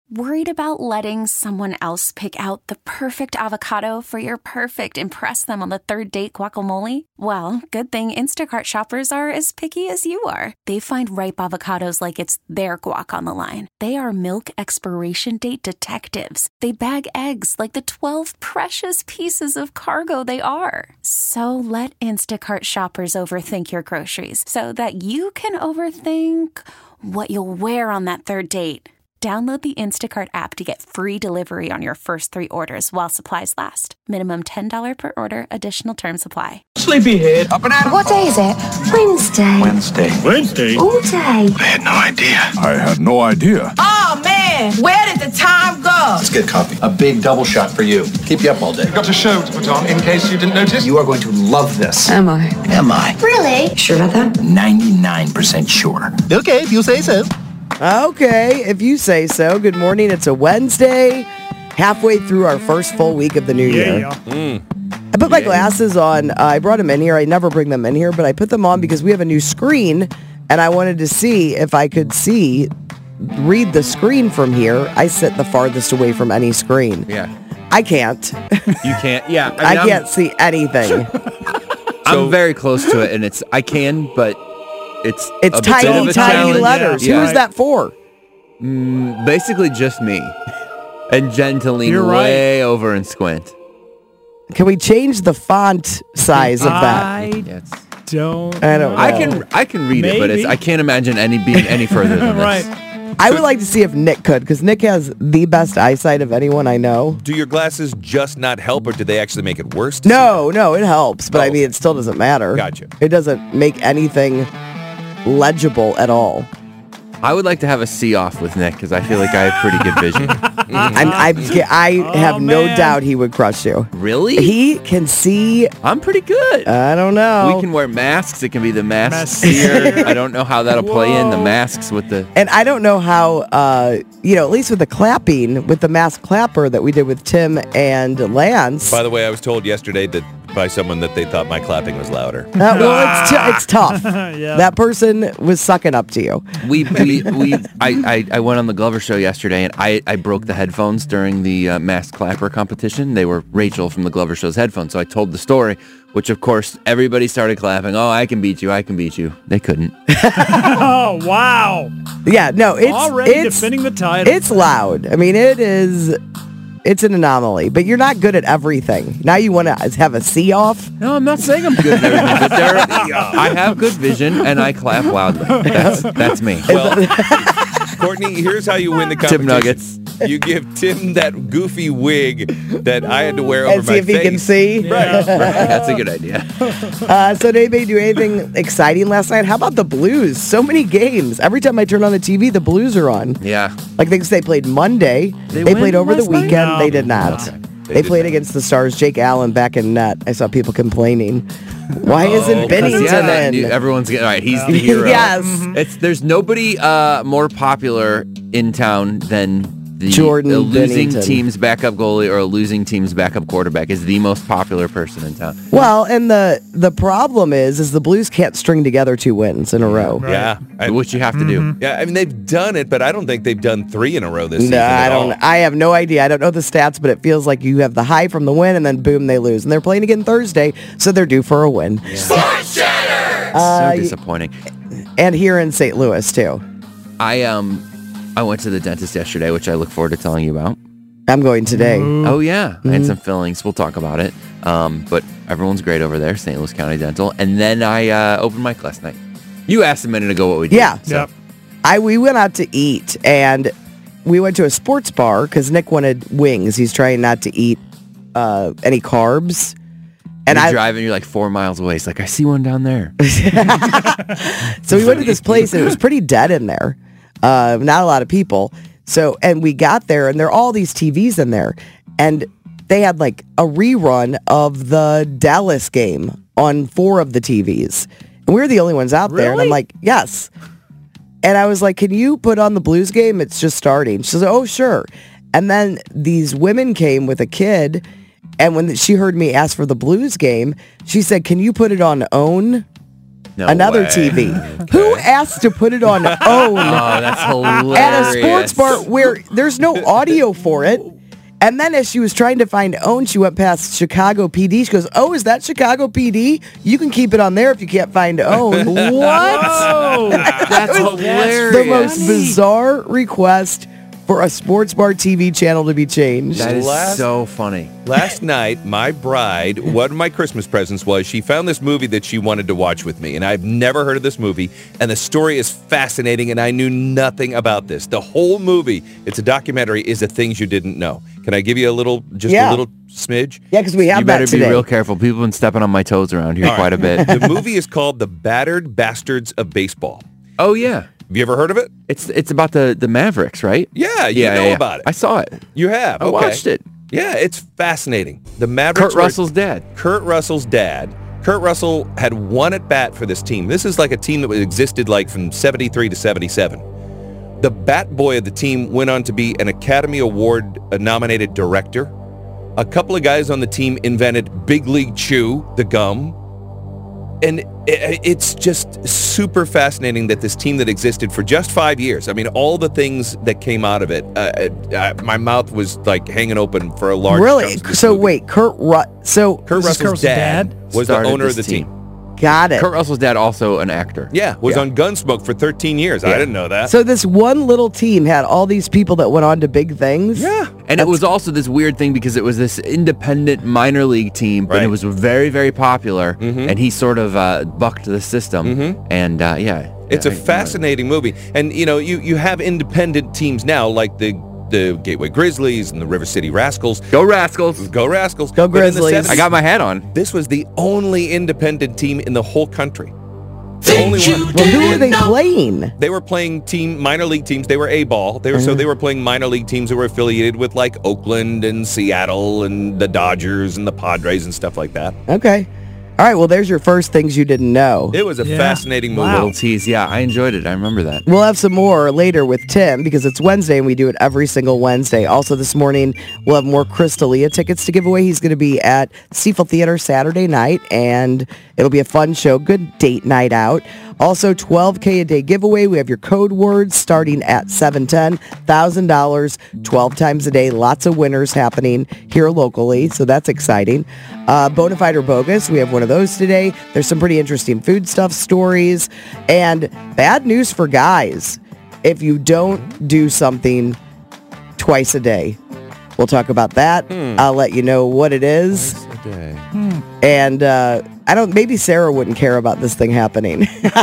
Worried about letting someone else pick out the perfect avocado for your perfect impress them on the third date guacamole? Well, good thing Instacart shoppers are as picky as you are. They find ripe avocados like it's their guac on the line. They are milk expiration date detectives. They bag eggs like the 12 precious pieces of cargo they are. So let Instacart shoppers overthink your groceries so that you can overthink what you'll wear on that third date. Download the Instacart app to get free delivery on your first 3 orders while supplies last. Minimum $10 per order. Additional terms apply. Sleepyhead. Up and at 'em. What day is it? Wednesday. All day. I had no idea. Oh, man. Where did the time go? Let's get coffee. A big double shot for you. Keep you up all day. I've got a show to put on in case you didn't notice. You are going to love this. Am I? Really? Sure about that? 99% sure. Okay, if you say so. Okay, if you say so. Good morning. It's a Wednesday, halfway through our first full week of the new year. I put my glasses on. I brought them in here. I never bring them in here, but I put them on because we have a new screen, and I wanted to see if I could read the screen from here. I sit the farthest away from any screen. Yeah. I can't. You can't? Yeah. I can't see anything. I'm very close to it, and I can, but it's tiny letters. Yeah. Who's that for? Basically just me. And Jen to lean way over and squint. Can we change the font size of that? I don't know. I can read it, but I can't imagine being any further than this. I would like to see if Nick could, because Nick has the best eyesight of anyone I know. Do your glasses just not help, or do they actually make it worse? No, it helps, but I mean, it still doesn't matter. Gotcha. It doesn't make anything legible at all. I would like to have a see-off with Nick, because I feel like I have pretty good vision. I have no doubt he would crush you. Really? He can see. I'm pretty good. I don't know. We can wear masks. It can be the mask here. I don't know how that'll play in the masks with the... And I don't know how, at least with the clapping, with the mask clapper that we did with Tim and Lance. By the way, I was told yesterday by someone that they thought my clapping was louder. It's tough. Yeah. That person was sucking up to you. I went on the Glover show yesterday, and I broke the headphones during the mask clapper competition. They were Rachel from the Glover show's headphones, so I told the story, which of course everybody started clapping. Oh, I can beat you. They couldn't. Oh, wow. Yeah, no, it's already defending the title. It's loud. I mean, it's an anomaly, but you're not good at everything. Now you want to have a see-off? No, I'm not saying I'm good at everything, but I have good vision, and I clap loudly. That's me. Well, Courtney, here's how you win the competition. Tim Nuggets. You give Tim that goofy wig that I had to wear over my face. And see if he can see? Right. Right. That's a good idea. So did anybody do anything exciting last night? How about the Blues? So many games. Every time I turn on the TV, the Blues are on. Yeah. Like they played Monday. They played over the weekend. No. They did not. Okay. They played against the Stars. Jake Allen back in net. I saw people complaining. Why isn't Bennington in? Everyone's getting... All right, he's the hero. Yes. There's nobody more popular in town than... Jordan a losing Bennington. team's backup goalie or a losing team's backup quarterback is the most popular person in town. Well, and the problem is the Blues can't string together 2 wins in a row. Right. Yeah. Which you have to do. Yeah, I mean, they've done it, but I don't think they've done 3 in a row this season. No, at all. I have no idea. I don't know the stats, but it feels like you have the high from the win, and then boom, they lose. And they're playing again Thursday, so they're due for a win. Yeah. So disappointing. And here in St. Louis, too. I went to the dentist yesterday, which I look forward to telling you about. I'm going today. Oh, yeah. I had some fillings. We'll talk about it. But everyone's great over there, St. Louis County Dental. And then I opened mic last night. You asked a minute ago what we did. Yeah. So. Yep. We went out to eat, and we went to a sports bar because Nick wanted wings. He's trying not to eat any carbs. And you're driving, you're like 4 miles away. It's like, I see one down there. So we went to this place, and it was pretty dead in there. Not a lot of people. So, and we got there, and there are all these TVs in there, and they had like a rerun of the Dallas game on 4 of the TVs. And we were the only ones out there. And I'm like, yes. And I was like, can you put on the Blues game? It's just starting. She said, oh, sure. And then these women came with a kid, and when she heard me ask for the Blues game, she said, can you put it on OWN? another way. TV. Who asked to put it on OWN Oh, that's hilarious. at a sports bar where there's no audio for it? And then as she was trying to find OWN, she went past Chicago PD. She goes, "Oh, is that Chicago PD? You can keep it on there if you can't find OWN." What? Oh, That's hilarious. The most bizarre request for a sports bar TV channel to be changed. That is so funny. Last night, my bride, one of my Christmas presents was she found this movie that she wanted to watch with me, and I've never heard of this movie, and the story is fascinating, and I knew nothing about this. The whole movie, it's a documentary, is the things you didn't know. Can I give you a little smidge? Yeah, because we have You that better today. be real careful. People have been stepping on my toes around here quite a bit. The movie is called The Battered Bastards of Baseball. Oh, yeah. Have you ever heard of it? It's about the Mavericks, right? Yeah, you know about it. I saw it. You have. I Okay. watched it. Yeah, it's fascinating. The Mavericks. Kurt Russell's dad. Kurt Russell's dad. Kurt Russell had one at bat for this team. This is like a team that existed like from 73 to 77. The bat boy of the team went on to be an Academy Award nominated director. A couple of guys on the team invented Big League Chew, the gum. And it's just super fascinating that this team that existed for just 5 years, I mean, all the things that came out of it, my mouth was like hanging open for a large Really? chunk of this So movie. wait, Kurt Russell's dad was the Started owner of the this team. got it. Kurt Russell's dad, also an actor. Yeah, was on Gunsmoke for 13 years. I didn't know that. So this one little team had all these people that went on to big things? Yeah. And it was also this weird thing because it was this independent minor league team, but Right. it was very, very popular, and he sort of bucked the system. And It's a fascinating movie. And, you know, you have independent teams now like the Gateway Grizzlies and the River City Rascals. Go Rascals. Go Rascals. Go But in the Grizzlies. 70s, I got my hat on. This was the only independent team in the whole country. The only one. Well, who were they playing? They were playing minor league teams. They were A-ball. So they were playing minor league teams that were affiliated with like Oakland and Seattle and the Dodgers and the Padres and stuff like that. Okay. All right, well, there's your first things you didn't know. It was a fascinating movie. Little tease. Yeah, I enjoyed it. I remember that. We'll have some more later with Tim because it's Wednesday and we do it every single Wednesday. Also this morning, we'll have more Crystalia tickets to give away. He's going to be at Seafield Theater Saturday night, and it'll be a fun show. Good date night out. Also, $12K a day giveaway. We have your code words starting at $710, $1,000, 12 times a day. Lots of winners happening here locally, so that's exciting. Bonafide or bogus, we have one of those today. There's some pretty interesting food stuff stories. And bad news for guys. If you don't do something twice a day, we'll talk about that. I'll let you know what it is. And maybe Sarah wouldn't care about this thing happening.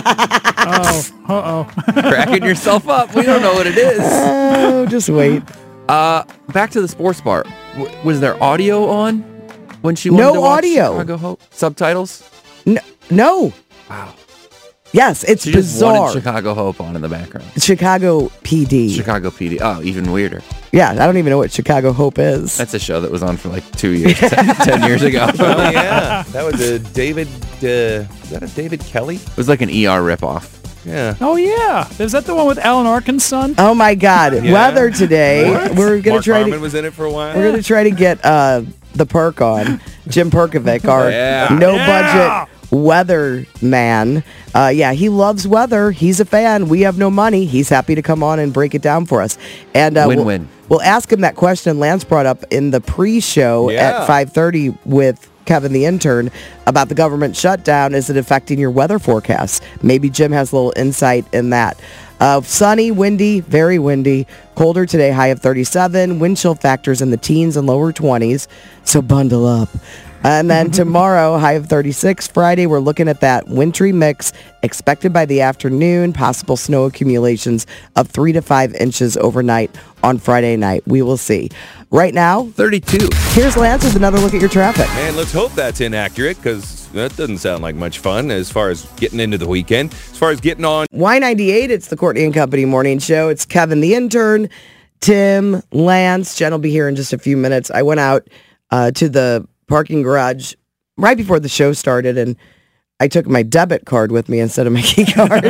Cracking yourself up. We don't know what it is. Oh, just wait. Back to the sports bar. Was there audio on when she wanted No to watch audio. Chicago Hope? Subtitles? No. Wow. Yes, it's She just bizarre. wanted Chicago Hope on in the background. Chicago PD. Chicago PD. Oh, even weirder. Yeah, I don't even know what Chicago Hope is. That's a show that was on for like 2 years, 10 years ago. Oh, yeah. That was a David, is that a David Kelly? It was like an ER ripoff. Yeah. Oh, yeah. Is that the one with Alan Arkin's son? Oh my God! Yeah. Weather today. We're gonna Mark try Harmon to. was in it for a while. We're gonna try to get the perk on Jim Perkovic, our no budget weather man. He loves weather. He's a fan. We have no money. He's happy to come on and break it down for us. And Win-win. We'll ask him that question Lance brought up in the pre-show at 5:30 with Kevin the intern about the government shutdown. Is it affecting your weather forecasts? Maybe Jim has a little insight in that. Sunny, windy, very windy. Colder today, high of 37. Wind chill factors in the teens and lower 20s. So bundle up. And then tomorrow, high of 36. Friday, we're looking at that wintry mix expected by the afternoon. Possible snow accumulations of 3 to 5 inches overnight on Friday night. We will see. Right now, 32. Here's Lance with another look at your traffic. Man, let's hope that's inaccurate because that doesn't sound like much fun as far as getting into the weekend. As far as getting on. Y98, it's the Courtney and Company morning show. It's Kevin the intern, Tim, Lance. Jen will be here in just a few minutes. I went out to the parking garage right before the show started, and I took my debit card with me instead of my key card.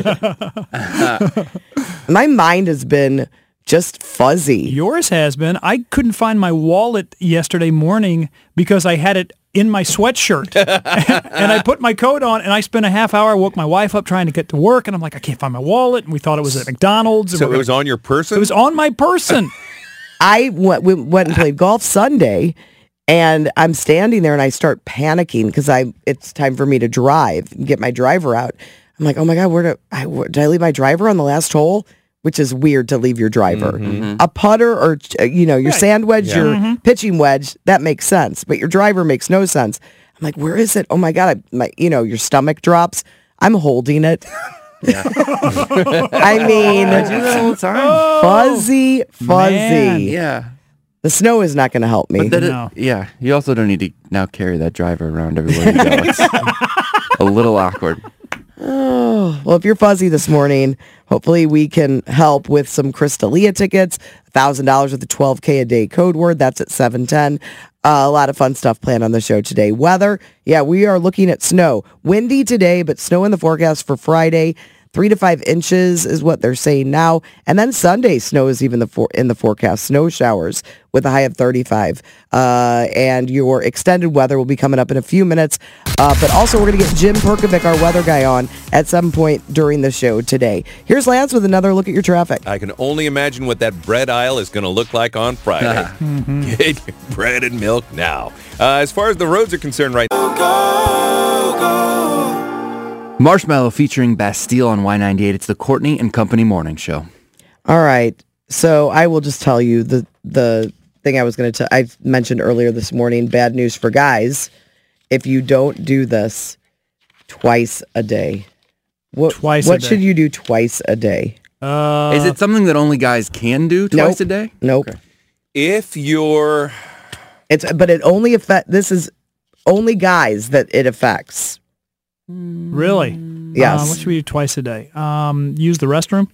My mind has been just fuzzy. Yours has been. I couldn't find my wallet yesterday morning because I had it in my sweatshirt. And I put my coat on, and I spent a half hour. I woke my wife up trying to get to work, and I'm like, I can't find my wallet. And we thought it was at McDonald's. And So it was on your person? It was on my person. We went and played golf Sunday, and I'm standing there, and I start panicking because it's time for me to drive and get my driver out. I'm like, oh my God, did I leave my driver on the last hole? Which is weird to leave your driver. A putter or, your sand wedge, your pitching wedge, that makes sense. But your driver makes no sense. I'm like, where is it? Oh my God, your stomach drops. I'm holding it. I mean, I do that all the time. fuzzy. Man. Yeah. The snow is not going to help me. But No. yeah, you also don't need to now carry that driver around everywhere you go. It's a little awkward. Oh, well, if you're fuzzy this morning, hopefully we can help with some Crystalia tickets, $1,000 with the 12K a day code word. That's at 710. A lot of fun stuff planned on the show today. Weather, yeah, we are looking at snow. Windy today, but snow in the forecast for Friday. 3 to 5 inches is what they're saying now. And then Sunday, snow is even in the forecast. Snow showers with a high of 35. And your extended weather will be coming up in a few minutes. But also, we're going to get Jim Perkovic, our weather guy, on at some point during the show today. Here's Lance with another look at your traffic. I can only imagine what that bread aisle is going to look like on Friday. Get your bread and milk now. As far as the roads are concerned right Marshmallow featuring Bastille on Y98. It's the Courtney and Company Morning Show. All right. So I will just tell you the thing I mentioned earlier this morning, bad news for guys. If you don't do this twice a day, what should you do twice a day? Is it something that only guys can do twice a day? Nope. Okay. If you're... But it only this is only guys that it affects. Really? Yes. What should we do twice a day? Use the restroom?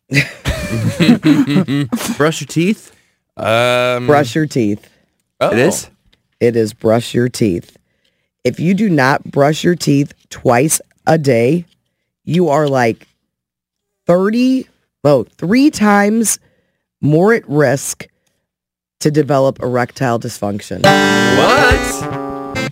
Brush your teeth? Brush your teeth. Oh. It is? It is brush your teeth. If you do not brush your teeth twice a day, you are like 3 times more at risk to develop erectile dysfunction. What?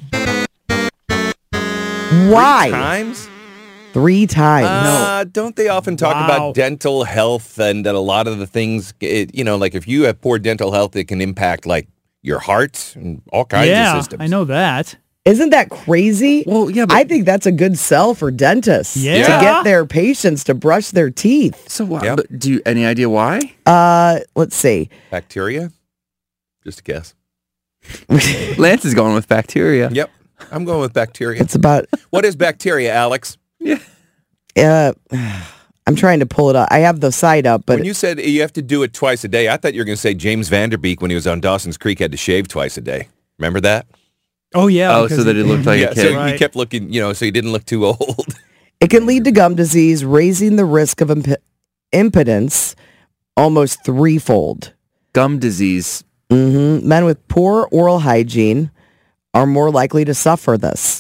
Why? 3 times? 3 times. Don't they often talk about dental health and that a lot of the things, like if you have poor dental health, it can impact like your heart and all kinds of systems. I know that. Isn't that crazy? Well, yeah, but I think that's a good sell for dentists to get their patients to brush their teeth. So why? But do you any idea why? Let's see. Bacteria? Just a guess. Lance is going with bacteria. Yep. I'm going with bacteria. It's about... What is bacteria, Alex? I'm trying to pull it up. I have the site up, but... When you said you have to do it twice a day, I thought you were going to say James Vanderbeek when he was on Dawson's Creek had to shave twice a day. Remember that? Oh, yeah. Oh, so that it looked like a kid. So he kept looking, so he didn't look too old. It can lead to gum disease, raising the risk of impotence almost threefold. Gum disease. Mm-hmm. Men with poor oral hygiene are more likely to suffer this.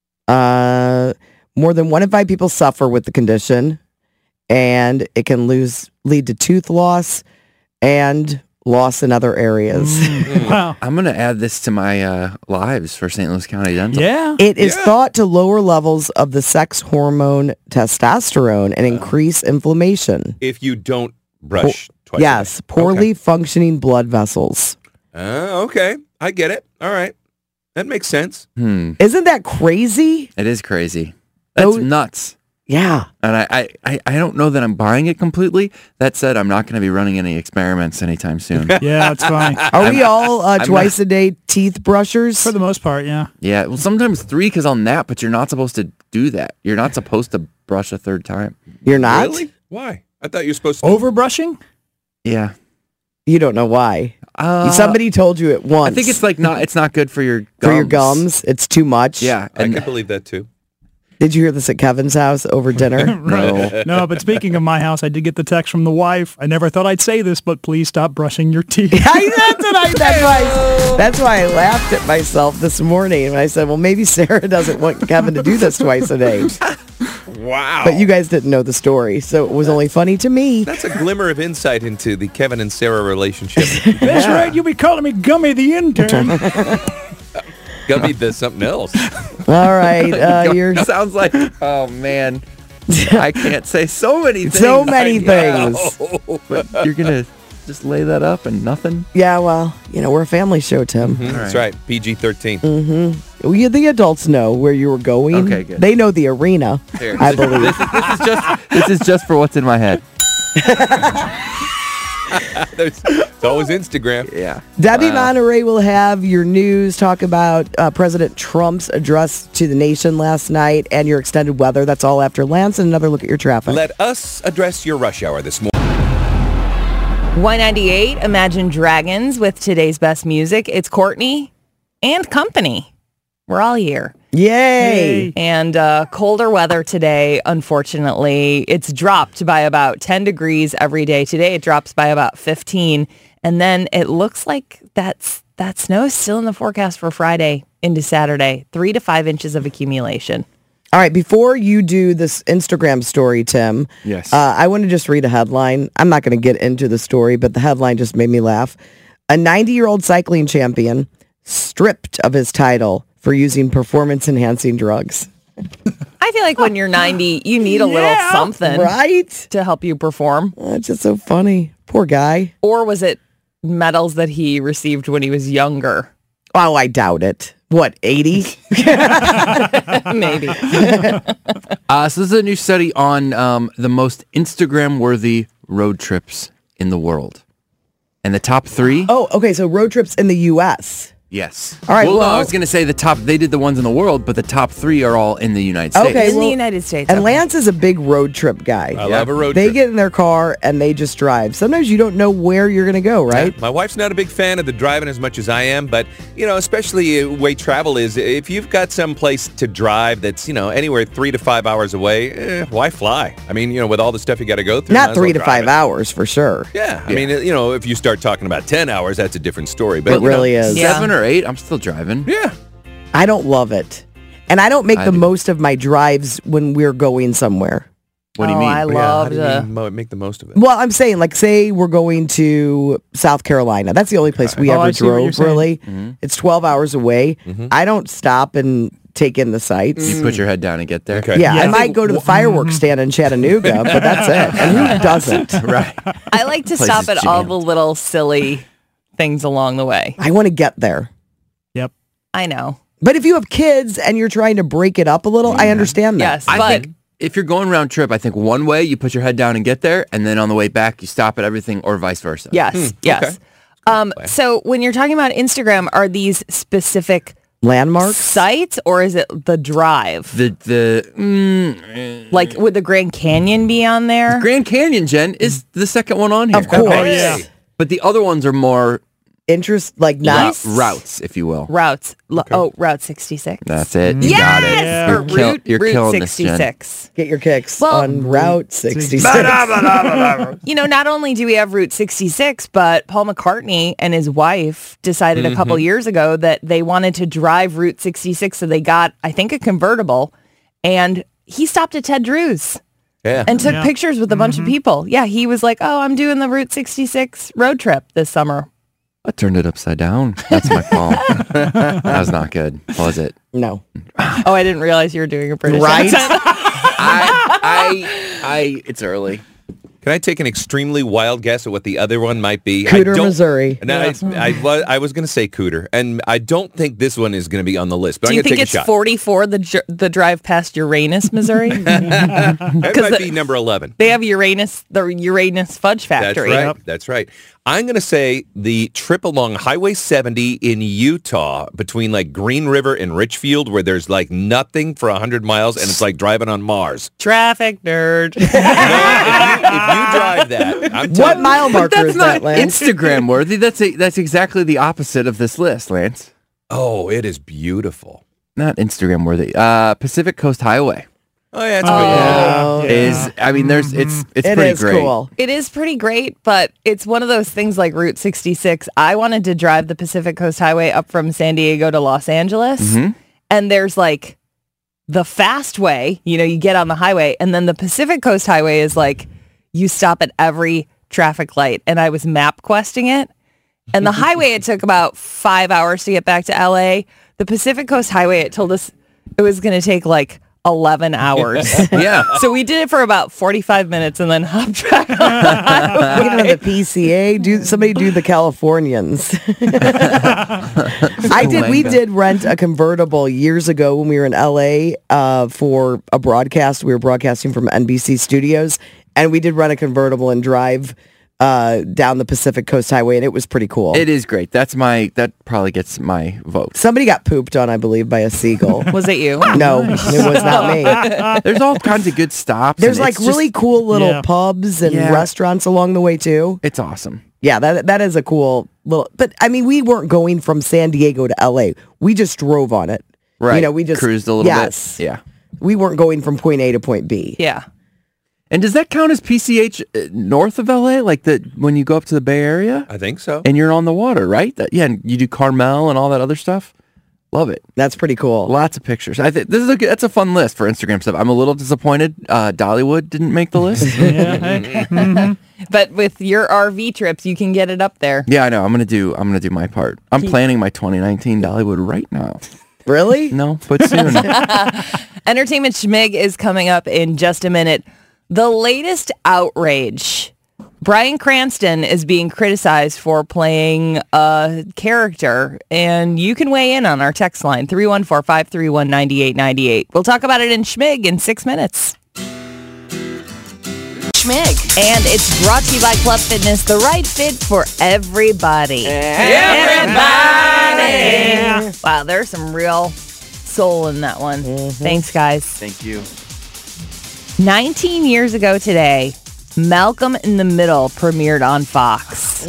More than 1 in 5 people suffer with the condition, and it can lead to tooth loss and loss in other areas. Wow. I'm going to add this to my lives for St. Louis County Dental. Yeah. It is thought to lower levels of the sex hormone testosterone and increase inflammation. If you don't brush twice Yes, a day. poorly functioning blood vessels. Okay. I get it. All right. That makes sense. Isn't that crazy? It is crazy. That's nuts. Yeah. And I don't know that I'm buying it completely. That said, I'm not going to be running any experiments anytime soon. Yeah, that's fine. Are we all twice a day teeth brushers? For the most part, yeah. Yeah, well, sometimes 3 because I'll nap, but you're not supposed to do that. You're not supposed to brush a 3rd time. You're not? Really? Why? I thought you were supposed to. Overbrushing? Yeah. You don't know why. Somebody told you it once. I think it's it's not good for your gums. For your gums. It's too much. Yeah. I can believe that too. Did you hear this at Kevin's house over dinner? Right. No, but speaking of my house, I did get the text from the wife. I never thought I'd say this, but please stop brushing your teeth. That's why I laughed at myself this morning when I said, well, maybe Sarah doesn't want Kevin to do this twice a day. Wow. But you guys didn't know the story, so it was only funny to me. That's a glimmer of insight into the Kevin and Sarah relationship. That's right. You'll be calling me Gummy the intern. Gonna be something else. All right. You're Sounds like, oh man, I can't say so many things. so many things. But you're gonna just lay that up and nothing. Yeah, well, we're a family show, Tim. That's right. PG-13. The adults know where you were going. Okay, good. They know the arena, Here. I believe. This is just for what's in my head. It's always Instagram. Yeah. Debbie Monterey will have your news, talk about President Trump's address to the nation last night and your extended weather. That's all after Lance and another look at your traffic. Let us address your rush hour this morning. Y98, Imagine Dragons with today's best music. It's Courtney and company. We're all here. Yay! And colder weather today, unfortunately. It's dropped by about 10 degrees every day. Today it drops by about 15. And then it looks like that snow is still in the forecast for Friday into Saturday. 3 to 5 inches of accumulation. All right, before you do this Instagram story, Tim, Yes. I want to just read a headline. I'm not going to get into the story, but the headline just made me laugh. A 90-year-old cycling champion stripped of his title for using performance-enhancing drugs. I feel like when you're 90, you need a little something Right? to help you perform. It's just so funny. Poor guy. Or was it medals that he received when he was younger? Oh, I doubt it. What, 80? Maybe. So this is a new study on the most Instagram-worthy road trips in the world. And the top 3? Oh, okay, so road trips in the U.S. Yes. All right, Well, no, well- I was going to say they did the ones in the world, but the top 3 are all in the United States. Okay, In well, the United States. And okay. Lance is a big road trip guy. I love a road They trip. get in their car and they just drive. Sometimes you don't know where you're going to go, right? My wife's not a big fan of the driving as much as I am, but, especially the way travel is, if you've got some place to drive that's, anywhere 3 to 5 hours away, why fly? I mean, with all the stuff you got to go through. might Not as well 3 to drive 5 it. hours for sure. Yeah. I mean, if you start talking about 10 hours, that's a different story. But It really is. Yeah. 7 or 8, I'm still driving. Yeah. I don't love it. And I don't make I the do. most of my drives when we're going somewhere. What do you Oh, mean? I Yeah, love how do you the... make the most of it? Well, I'm saying, like, say we're going to South Carolina. That's the only place we Oh, ever I see what you're drove, saying. really. It's 12 hours away. I don't stop and take in the sights. You put your head down and get there. Okay. Yeah, I Yeah. might go to the fireworks stand in Chattanooga, but that's it. And who doesn't? Right. I like to Place stop is at all jammed. the little silly things along the way. I want to get there. Yep. I know. But if you have kids and you're trying to break it up a little, I understand that. Yes, I but think if you're going round trip, I think one way you put your head down and get there, and then on the way back you stop at everything, or vice versa. yes, yes. So when you're talking about Instagram, are these specific Landmarks? sites or is it the drive? Like would the Grand Canyon be on there? Grand Canyon, Jen, is the second one on here. Of course. Oh, yeah. But the other ones are more Interest, like nice. routes, if you will. Routes. Route 66. That's it. You got it. Yes! You're, Or you're Route killing this, Jen. 66. Get your kicks Well- on Route 66. Not only do we have Route 66, but Paul McCartney and his wife decided a couple years ago that they wanted to drive Route 66. So they got, I think, a convertible, and he stopped at Ted Drew's Yeah. and took Yeah. pictures with a bunch of people. Yeah, he was like, oh, I'm doing the Route 66 road trip this summer. I turned it upside down. That's my fault. That was not good, was it? No. Oh, I didn't realize you were doing a British Right? accent. It's early. Can I take an extremely wild guess at what the other one might be? Cooter, Missouri. No, I was going to say Cooter, and I don't think this one is going to be on the list. But Do I'm you going to think take it's a shot. 44, the drive past Uranus, Missouri? That 'Cause might be number 11. They have the Uranus Fudge Factory. That's right. That's right. I'm going to say the trip along Highway 70 in Utah between like Green River and Richfield, where there's like nothing for 100 miles, and it's like driving on Mars. Traffic nerd. If you drive that, I'm What telling mile marker That's is that, not Lance? Instagram worthy. That's exactly the opposite of this list, Lance. oh, it is beautiful. Not Instagram worthy. Pacific Coast Highway Oh yeah, it's good. is. I mean, it's It pretty is great. cool. It is pretty great, but it's one of those things like Route 66. I wanted to drive the Pacific Coast Highway up from San Diego to Los Angeles, and there's like the fast way, you get on the highway, and then the Pacific Coast Highway is like you stop at every traffic light, and I was map questing it, And the highway, it took about 5 hours to get back to LA. The Pacific Coast Highway, it told us it was going to take like 11 hours. Yeah. So we did it for about 45 minutes and then hopped back on the highway. Looking at the PCA, somebody do the Californians. We did rent a convertible years ago when we were in LA for a broadcast. We were broadcasting from NBC Studios, and we did rent a convertible and drive down the Pacific Coast Highway, and it was pretty cool. It is great. That probably gets my vote. Somebody got pooped on, I believe, by a seagull. Was it you? No, it was not me. There's all kinds of good stops. There's like really cool little pubs and restaurants along the way too. It's awesome. Yeah, that is a cool little. But I mean, we weren't going from San Diego to LA. We just drove on it. Right. You know, we just cruised a little bit. Yeah. We weren't going from point A to point B. Yeah. And does that count as PCH north of LA? Like when you go up to the Bay Area? I think so. And you're on the water, right? And you do Carmel and all that other stuff. Love it. That's pretty cool. Lots of pictures. I think that's a fun list for Instagram stuff. I'm a little disappointed Dollywood didn't make the list. But with your RV trips, you can get it up there. Yeah, I know. I'm gonna do my part. I'm planning my 2019 Dollywood right now. Really? No, but soon. Entertainment Schmig is coming up in just a minute. The latest outrage. Bryan Cranston is being criticized for playing a character, and you can weigh in on our text line, 314-531-9898. We'll talk about it in Schmig in 6 minutes. Schmig. And it's brought to you by Club Fitness, the right fit for everybody. Everybody! Wow, there's some real soul in that one. Mm-hmm. Thanks, guys. Thank you. 19 years ago today, Malcolm in the Middle premiered on Fox.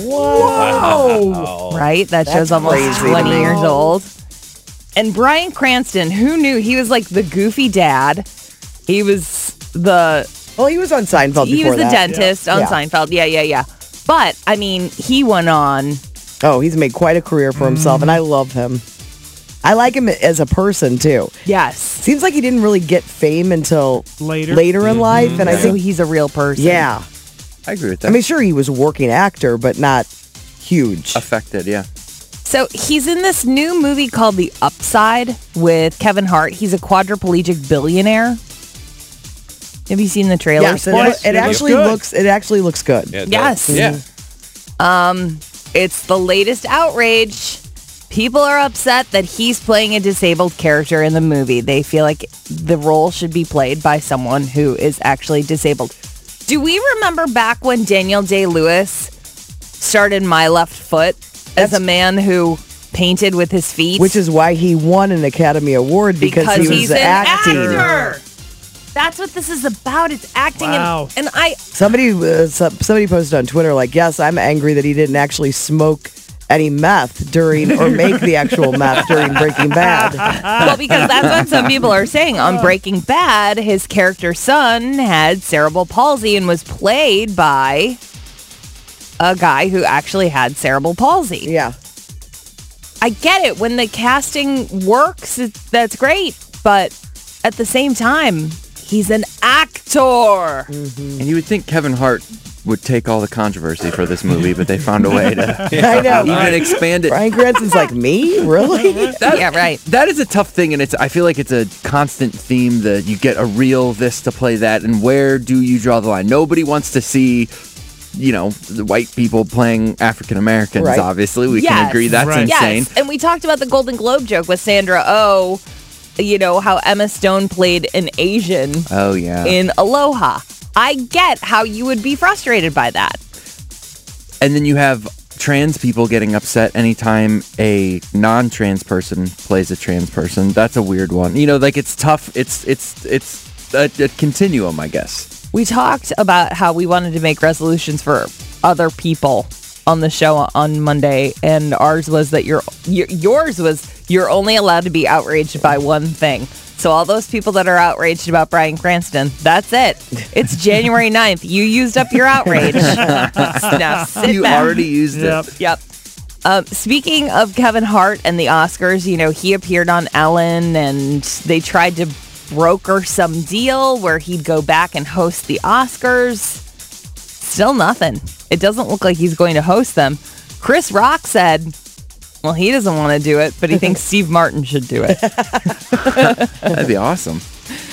Whoa! Right? That show's almost 20 years old. And Bryan Cranston, who knew? He was like the goofy dad. He was the... Well, he was on Seinfeld He before was the dentist on Seinfeld. Yeah. But, I mean, he went on... Oh, he's made quite a career for himself, and I love him. I like him as a person, too. Yes. Seems like he didn't really get fame until later in life. And I think he's a real person. Yeah. I agree with that. I mean, sure, he was a working actor, but not huge. Affected, yeah. So he's in this new movie called The Upside with Kevin Hart. He's a quadriplegic billionaire. Have you seen the trailer? Yes, it actually looks good. Yeah, yes. Yeah. It's the latest outrage. People are upset that he's playing a disabled character in the movie. They feel like the role should be played by someone who is actually disabled. Do we remember back when Daniel Day-Lewis started My Left Foot as a man who painted with his feet? Which is why he won an Academy Award because he was he's an acting. actor. That's what this is about. It's acting. Wow. And I... Somebody posted on Twitter like, yes, I'm angry that he didn't actually smoke any meth during or make the actual meth during Breaking Bad. Well, because that's what some people are saying. On Breaking Bad, his character's son had cerebral palsy and was played by a guy who actually had cerebral palsy. Yeah. I get it. When the casting works, that's great. But at the same time, he's an actor. And you would think Kevin Hart would take all the controversy for this movie, but they found a way to I know. even expand it. Bryan Cranston's like, me? Really? Yeah, right. That is a tough thing, and I feel like it's a constant theme that you get a real this to play that, and where do you draw the line? Nobody wants to see, the white people playing African Americans, Right. Obviously. We can agree that's insane. Yes, and we talked about the Golden Globe joke with Sandra Oh, how Emma Stone played an Asian Oh, yeah. in Aloha. I get how you would be frustrated by that. And then you have trans people getting upset anytime a non-trans person plays a trans person. That's a weird one. It's tough. It's a continuum, I guess. We talked about how we wanted to make resolutions for other people on the show on Monday, and ours was that yours was you're only allowed to be outraged by one thing. So all those people that are outraged about Bryan Cranston, that's it. It's January 9th. You used up your outrage. Now sit You back. already used it. Yep. Speaking of Kevin Hart and the Oscars, he appeared on Ellen, and they tried to broker some deal where he'd go back and host the Oscars. Still nothing. It doesn't look like he's going to host them. Chris Rock said, well, he doesn't want to do it, but he thinks Steve Martin should do it. That'd be awesome.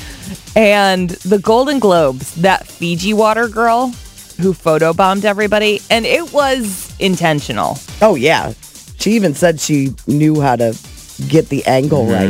And the Golden Globes, that Fiji water girl who photobombed everybody, and it was intentional. Oh, yeah. She even said she knew how to get the angle right.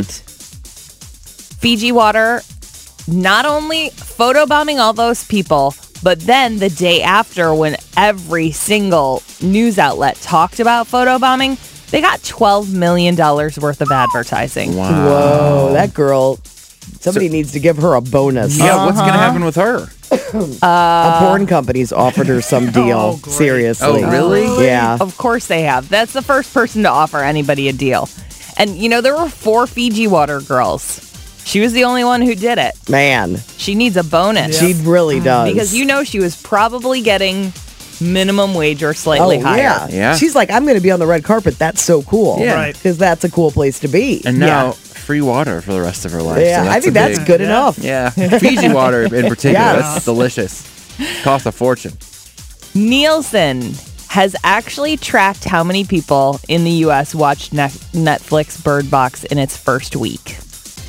Fiji water, not only photobombing all those people, but then the day after, when every single news outlet talked about photobombing, they got $12 million worth of advertising. Wow. Whoa, that girl, somebody needs to give her a bonus. Yeah, what's going to happen with her? A porn company's offered her some deal. Seriously. Oh, really? Yeah. Of course they have. That's the first person to offer anybody a deal. And, there were 4 Fiji water girls. She was the only one who did it. Man. She needs a bonus. She really does. Because she was probably getting minimum wage or slightly higher. Yeah. She's like, I'm going to be on the red carpet. That's so cool. Yeah. Right. Because that's a cool place to be. And now free water for the rest of her life. Yeah, so I think that's good enough. Yeah. Fiji water in particular. Yes. That's delicious. Costs a fortune. Nielsen has actually tracked how many people in the U.S. watched Netflix Bird Box in its first week.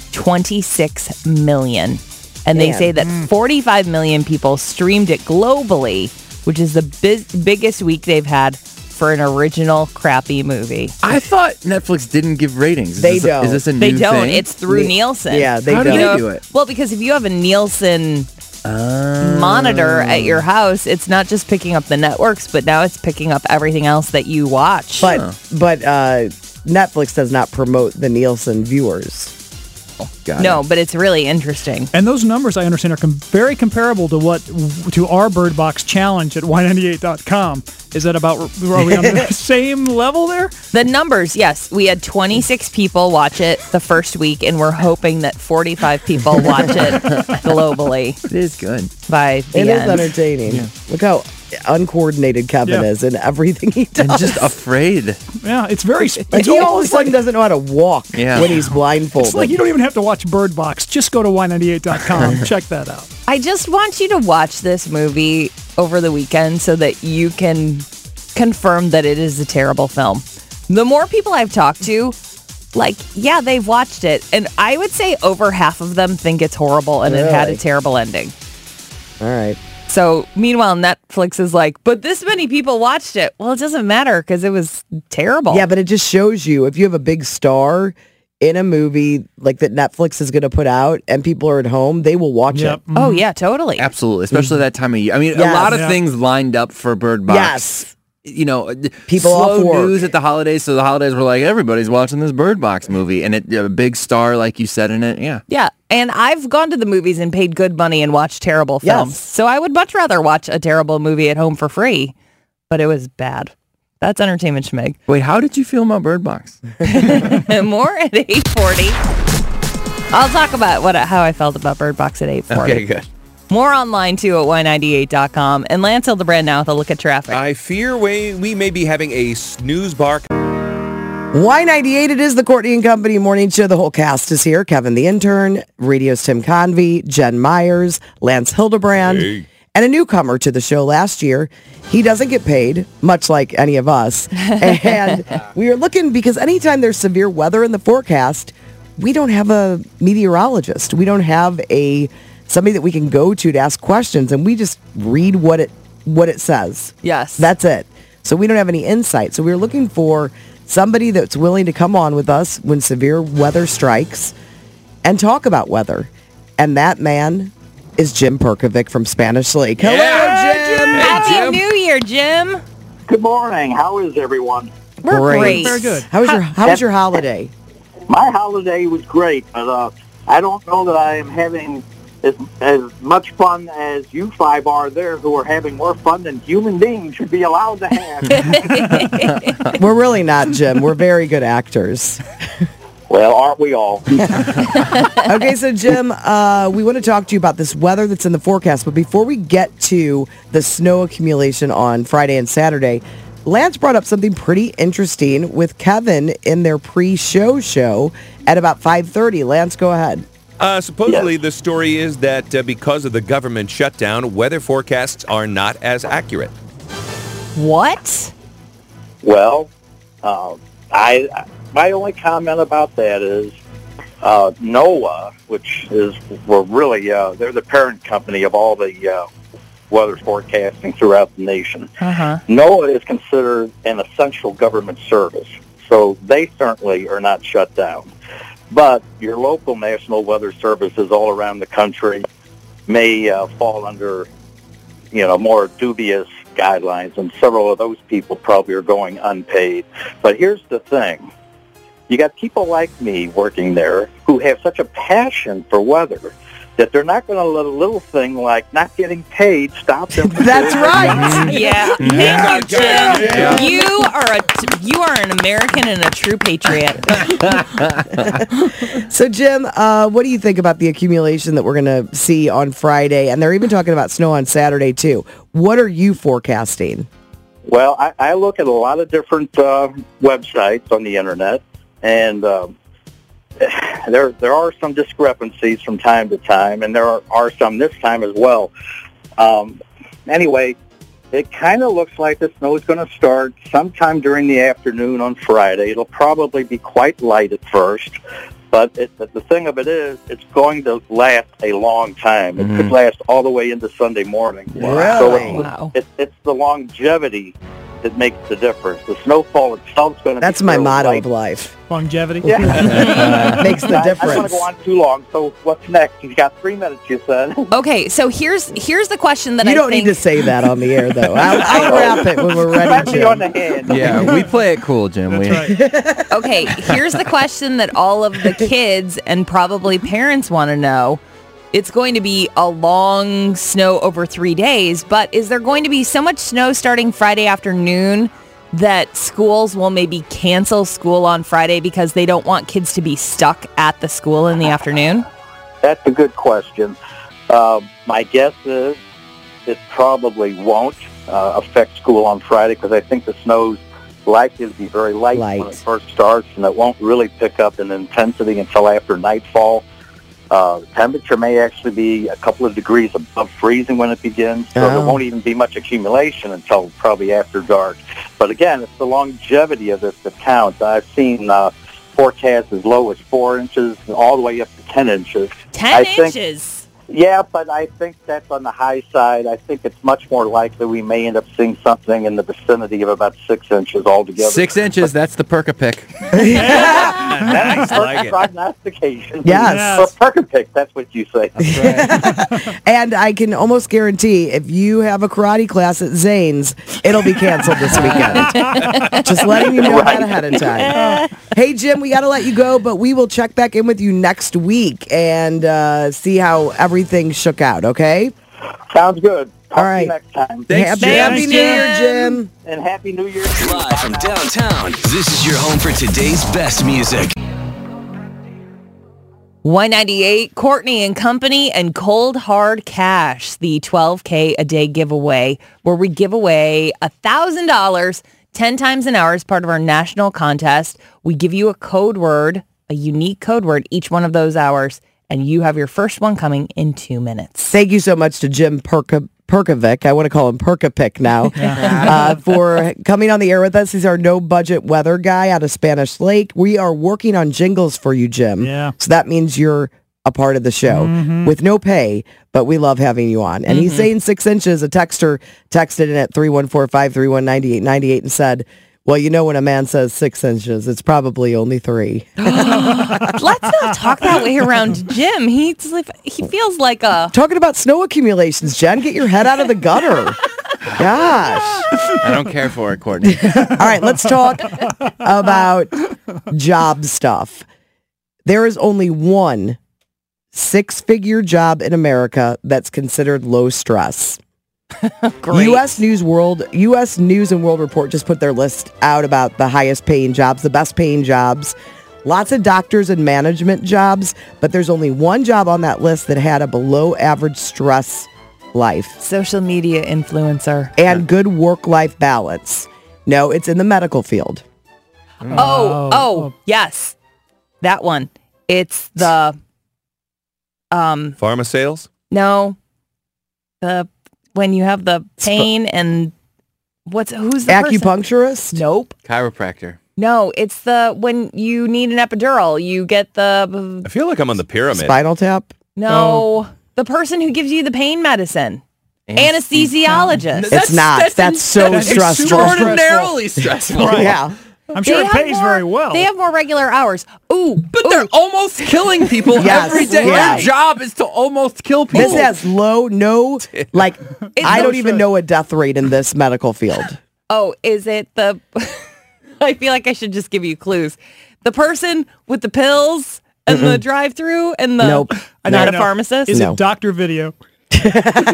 26 million. And they say that 45 million people streamed it globally, which is the biggest week they've had for an original crappy movie. I thought Netflix didn't give ratings. They don't. Is this a new They don't. thing? It's through Nielsen. Yeah, they How don't. do they do it? Well, because if you have a Nielsen monitor at your house, it's not just picking up the networks, but now it's picking up everything else that you watch. But Netflix does not promote the Nielsen viewers. Got no, it. but it's really interesting. And those numbers, I understand, are very comparable to our Bird Box challenge at Y98.com. Is that about, are we on the same level there? The numbers, yes. We had 26 people watch it the first week, and we're hoping that 45 people watch it globally It is good. by the It end. is entertaining. Yeah. Look how uncoordinated Kevin is in everything he does. And just afraid. Yeah, it's very... Like he all of a sudden doesn't know how to walk when he's blindfolded. It's like you don't even have to watch Bird Box. Just go to Y98.com. Check that out. I just want you to watch this movie over the weekend so that you can confirm that it is a terrible film. The more people I've talked to, they've watched it. And I would say over half of them think it's horrible and it had a terrible ending. All right. So, meanwhile, Netflix is like, but this many people watched it. Well, it doesn't matter because it was terrible. Yeah, but it just shows you if you have a big star in a movie like that Netflix is going to put out and people are at home, they will watch it. Oh, yeah, totally. Absolutely. Especially that time of year. I mean, Yes. a lot of things lined up for Bird Box. Yes. People off work. news at the holidays, so the holidays were like, everybody's watching this Bird Box movie, and a big star, like you said, in it, yeah. Yeah, and I've gone to the movies and paid good money and watched terrible films. Yes. So I would much rather watch a terrible movie at home for free, but it was bad. That's Entertainment Schmeg. Wait, how did you feel about Bird Box? More at 8:40. I'll talk about how I felt about Bird Box at 8:40. Okay, good. More online, too, at Y98.com. And Lance Hildebrand now with a look at traffic. I fear we may be having a snooze bar. Y98, it is the Courtney and Company morning show. The whole cast is here. Kevin the intern, Radio's Tim Convey, Jen Myers, Lance Hildebrand, and a newcomer to the show last year. He doesn't get paid, much like any of us. And we are looking because anytime there's severe weather in the forecast, we don't have a meteorologist. We don't have somebody that we can go to ask questions, and we just read what it says. Yes. That's it. So we don't have any insight. So we're looking for somebody that's willing to come on with us when severe weather strikes and talk about weather. And that man is Jim Perkovic from Spanish Lake. Hello, Jim. Happy New Year, Jim. Good morning. How is everyone? We're great. Very good. How was your holiday? My holiday was great, but I don't know that I am having as much fun as you five are there, who are having more fun than human beings should be allowed to have. We're really not, Jim. We're very good actors. Well, aren't we all? Okay, so Jim, we want to talk to you about this weather that's in the forecast. But before we get to the snow accumulation on Friday and Saturday, Lance brought up something pretty interesting with Kevin in their pre-show show at about 5:30. Lance, go ahead. Supposedly, the story is that because of the government shutdown, weather forecasts are not as accurate. What? Well, my only comment about that is NOAA, which is they're the parent company of all the weather forecasting throughout the nation. NOAA is considered an essential government service, so they certainly are not shut down. But your local national weather services all around the country may fall under, more dubious guidelines, and several of those people probably are going unpaid. But here's the thing. You got people like me working there who have such a passion for weather that they're not going to let a little thing like not getting paid stop them. That's right. Yeah. Thank you, Jim. You are an American and a true patriot. So, Jim, what do you think about the accumulation that we're going to see on Friday? And they're even talking about snow on Saturday, too. What are you forecasting? Well, I look at a lot of different websites on the Internet, and there are some discrepancies from time to time, and there are some this time as well. Anyway, it kind of looks like the snow is going to start sometime during the afternoon on Friday. It'll probably be quite light at first, but the thing of it is, it's going to last a long time. It could last all the way into Sunday morning. Wow. So it's the longevity that makes the difference. The snowfall itself is going to That's be my motto light. of life. Longevity? Yeah. Makes the difference. I don't want to go on too long, so what's next? You've got 3 minutes, you said. Okay, so here's the question that You don't need to say that on the air, though. I'll wrap it when we're ready, Pat me Jim. on the hand. Yeah, we play it cool, Jim. Okay, here's the question that all of the kids and probably parents want to know. It's going to be a long snow over 3 days, but is there going to be so much snow starting Friday afternoon that schools will maybe cancel school on Friday because they don't want kids to be stuck at the school in the afternoon? That's a good question. My guess is it probably won't affect school on Friday because I think the snow's likely to be very light when it first starts, and it won't really pick up in intensity until after nightfall. The temperature may actually be a couple of degrees above freezing when it begins, so there won't even be much accumulation until probably after dark. But again, it's the longevity of this that counts. I've seen forecasts as low as 4 inches all the way up to 10 inches. 10 inches? Yeah, but I think that's on the high side. I think it's much more likely we may end up seeing something in the vicinity of about 6 inches altogether. 6 inches, that's the Perka-Pick. That's like it. prognostication. Yes. Or Perka-Pick, that's what you say. And I can almost guarantee if you have a karate class at Zane's, it'll be canceled this weekend. Just letting you know that ahead of time. Hey, Jim, we got to let you go, but we will check back in with you next week and see how everything shook out, okay? Sounds good. Talk All to right. you next time. Happy New Year, Jim. And Happy New Year to you. Live from downtown, this is your home for today's best music. Y98, Courtney and Company, and Cold Hard Cash, the 12K a day giveaway, where we give away $1,000 10 times an hour as part of our national contest. We give you a code word, a unique code word, each one of those hours, and you have your first one coming in 2 minutes. Thank you so much to Jim Perkovic. I want to call him Perka-Pick now, for coming on the air with us. He's our no-budget weather guy out of Spanish Lake. We are working on jingles for you, Jim. Yeah. So that means you're a part of the show with no pay, but we love having you on. And he's saying 6 inches. A texter texted in at 314-531-9898 and said, well, you know when a man says 6 inches, it's probably only 3. Let's not talk that way around Jim. He feels like a... Talking about snow accumulations, Jen, get your head out of the gutter. Gosh. I don't care for it, Courtney. All right, let's talk about job stuff. There is only one 6-figure job in America that's considered low stress. U.S. News and World Report just put their list out about the highest paying jobs, the best paying jobs. Lots of doctors and management jobs, but there's only one job on that list that had a below average stress life. Social media influencer. And good work-life balance. No, it's in the medical field. Oh, yes. That one. It's the... Pharma sales? No. When you have the pain and who's the person? Acupuncturist? Nope. Chiropractor. No, it's when you need an epidural, you get the... I feel like I'm on the pyramid. Spinal tap? No, the person who gives you the pain medicine. Anesthesiologist. That's so stressful. Extraordinarily stressful. Right. Yeah. I'm sure it pays very well. They have more regular hours. But they're almost killing people Yes, every day. yeah. Their job is to almost kill people. This has I don't even know a death rate in this medical field. Oh, is it the... I feel like I should just give you clues. The person with the pills and the drive-through and the... Nope. Not a pharmacist? Is it Dr. Video? This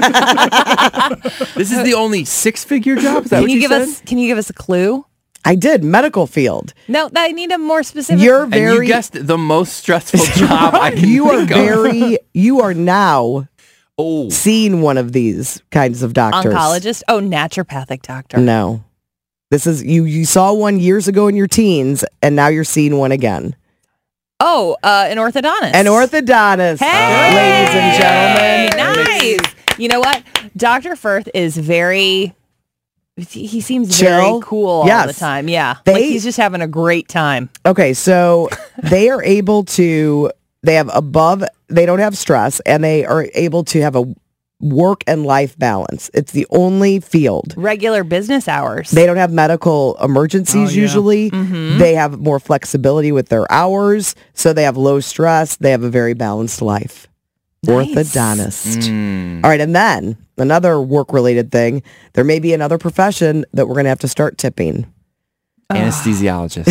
is the only six-figure job? Is that what you said? Can you give us a clue? I did. Medical field. No, I need a more specific... You're And you guessed the most stressful job I can think of. You are now seeing one of these kinds of doctors. Oncologist? Oh, naturopathic doctor. No. This is, you saw one years ago in your teens, and now you're seeing one again. Oh, an orthodontist. An orthodontist, ladies and gentlemen. Nice. You know what? Dr. Firth is very... He seems Chill. very cool all the time. Yeah. Like he's just having a great time. Okay, so they are able to, they don't have stress, and they are able to have a work and life balance. It's the only field. Regular business hours. They don't have medical emergencies usually. Mm-hmm. They have more flexibility with their hours, so they have low stress. They have a very balanced life. Nice. Orthodontist. All right, and then another work-related thing, there may be another profession that we're going to have to start tipping. Anesthesiologist.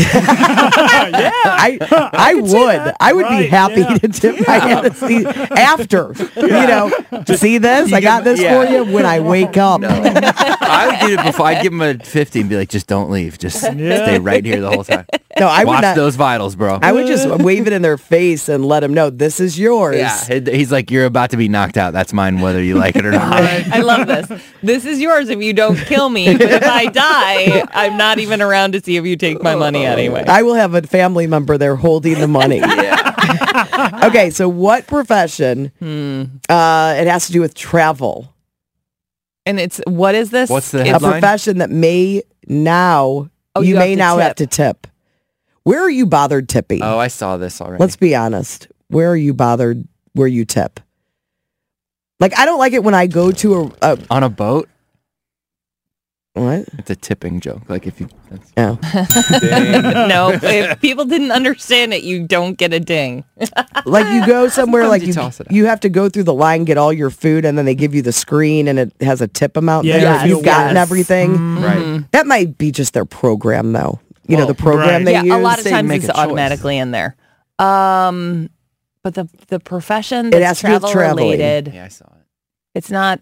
I would be happy to tip my anesthesia after. See this? I got this for you when I wake up. I would get it before. I'd give him a 50 and be like, just don't leave. Just stay right here the whole time. No, I would Watch not, those vitals, bro. I would just wave it in their face and let them know this is yours. Yeah, he's like, you're about to be knocked out. That's mine, whether you like it or not. I love this. This is yours if you don't kill me. But if I die, I'm not even around to see if you take my money anyway. I will have a family member there holding the money. Okay, so what profession? It has to do with travel. And what is this? What's the A headline? profession that may now, you may now have to tip. Where are you bothered tipping? Oh, I saw this already. Let's be honest. Where are you bothered where you tip? Like, I don't like it when I go to on a boat. What? It's a tipping joke. Like if you... Oh. No, if people didn't understand it, you don't get a ding. Like you go somewhere, like you toss it you have to go through the line, get all your food, and then they give you the screen, and it has a tip amount there. Yes. If you've gotten everything. Right. That might be just their program, though. The program they use. A lot of They times make it's a choice. automatically in there. But the profession It that's has to do with travel traveling. related, Yeah, I saw it. it's not.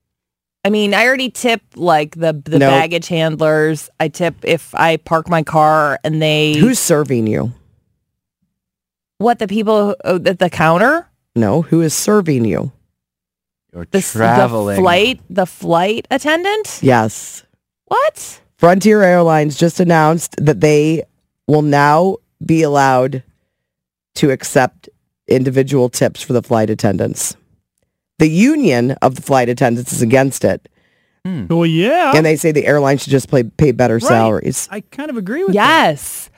I mean, I already tip like the Nope. baggage handlers. I tip if I park my car and they. Who's serving you? What, the people at the counter? No, who is serving you? You're The traveling. the flight attendant? Yes. What? Frontier Airlines just announced that they will now be allowed to accept individual tips for the flight attendants. The union of the flight attendants is against it. Well, yeah. And they say the airline should just pay better salaries. I kind of agree with Yes.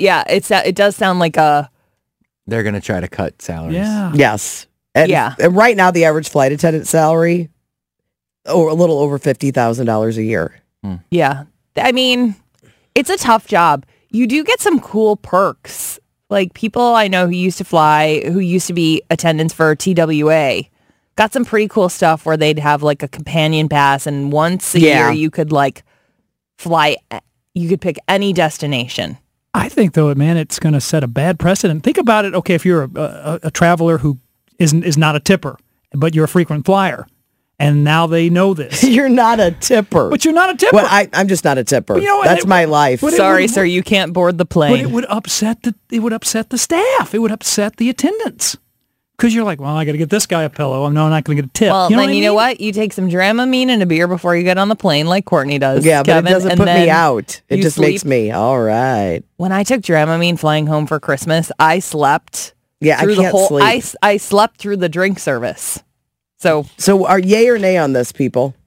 It does sound like a... They're going to try to cut salaries. Yeah. Yes. And, Yeah. and right now, the average flight attendant salary, or a little over $50,000 a year. Yeah. I mean, it's a tough job. You do get some cool perks. Like people I know who used to fly, who used to be attendants for TWA, got some pretty cool stuff where they'd have like a companion pass, and once a year you could like fly, you could pick any destination. I think, though, man, it's going to set a bad precedent. Think about it. Okay, if you're a traveler who is not a tipper, but you're a frequent flyer, and now they know this. You're not a tipper. But you're not a tipper. Well, I'm just not a tipper. But you know what? That's my life. Sorry, sir, you can't board the plane. But it would upset the staff. It would upset the attendants. Because you're like, well, I got to get this guy a pillow. I'm not going to get a tip. Well, you know then what I you know mean? what? You take some Dramamine and a beer before you get on the plane, like Courtney does. Yeah, but Kevin, it doesn't and put me then out. It you just makes sleep. me, all right. When I took Dramamine flying home for Christmas, I slept. Yeah, I through the can't whole, sleep. I slept through the drink service. So are yay or nay on this, people?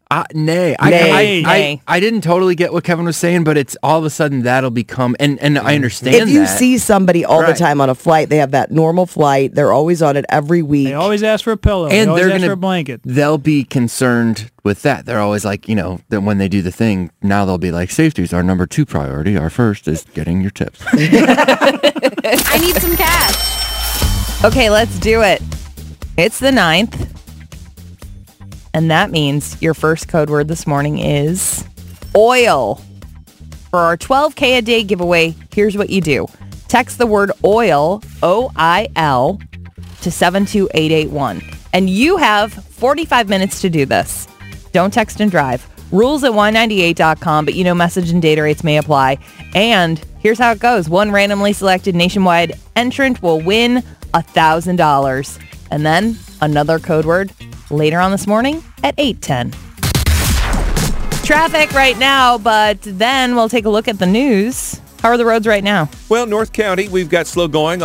Nay. Nay. I didn't totally get what Kevin was saying, but it's all of a sudden that'll become, and I understand If you that. see somebody all the Right. time on a flight, they have that normal flight. They're always on it every week. They always ask for a pillow. They and always they're ask gonna, for a blanket. they'll be concerned with that. They're always like, that when they do the thing, now they'll be like, safety is our number 2 priority. Our first is getting your tips. I need some cash. Okay, let's do it. It's the 9th. And that means your first code word this morning is oil. For our 12K a day giveaway, here's what you do. Text the word oil, O-I-L, to 72881. And you have 45 minutes to do this. Don't text and drive. Rules at y98.com, but message and data rates may apply. And here's how it goes. One randomly selected nationwide entrant will win $1,000. And then another code word later on this morning at 8:10. Traffic right now, but then we'll take a look at the news. How are the roads right now? Well, North County, we've got slow going.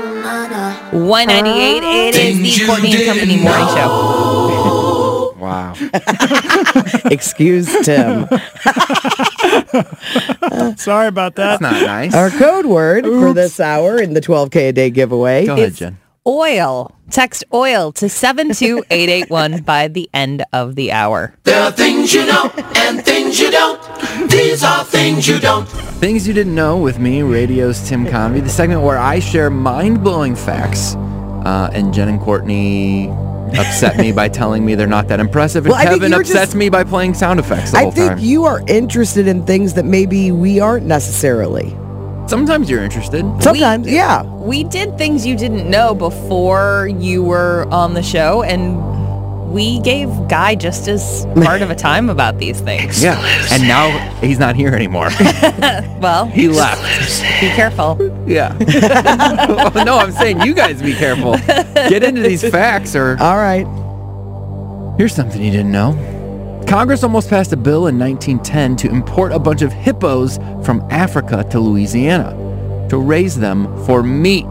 Y98, it is the Courtney and Company Morning Show. Wow. Excuse Tim. Sorry about that. That's not nice. Our code word for this hour in the 12K a day giveaway. Go ahead, Jen. Oil. Text oil to 72881 by the end of the hour. There are things you know and things you don't. These are things you don't. Things You Didn't Know with me, radio's Tim Convey, the segment where I share mind-blowing facts, and Jen and Courtney upset me by telling me they're not that impressive, and Well, I think Kevin you're upsets me by playing sound effects the I whole think time. you are interested in things that maybe we aren't necessarily. Sometimes you're interested. Sometimes, yeah. We did things you didn't know before you were on the show, and we gave Guy just as hard of a time about these things. Yeah, and now he's not here anymore. Well, He left. be careful. Yeah. No, I'm saying you guys be careful. Get into these facts or... All right. Here's something you didn't know. Congress almost passed a bill in 1910 to import a bunch of hippos from Africa to Louisiana to raise them for meat.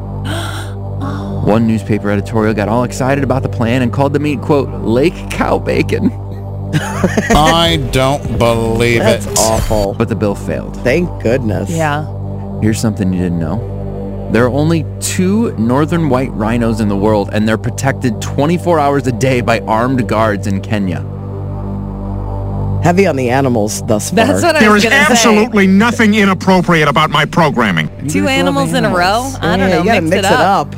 One newspaper editorial got all excited about the plan and called the meat, quote, Lake Cow Bacon. I don't believe That's it. awful. But the bill failed. Thank goodness. Yeah. Here's something you didn't know. There are only 2 northern white rhinos in the world, and they're protected 24 hours a day by armed guards in Kenya. Heavy on the animals thus far. That's what I There was is going to say. absolutely nothing inappropriate about my programming. 2 animals in a row? I don't know. You gotta Mix it up.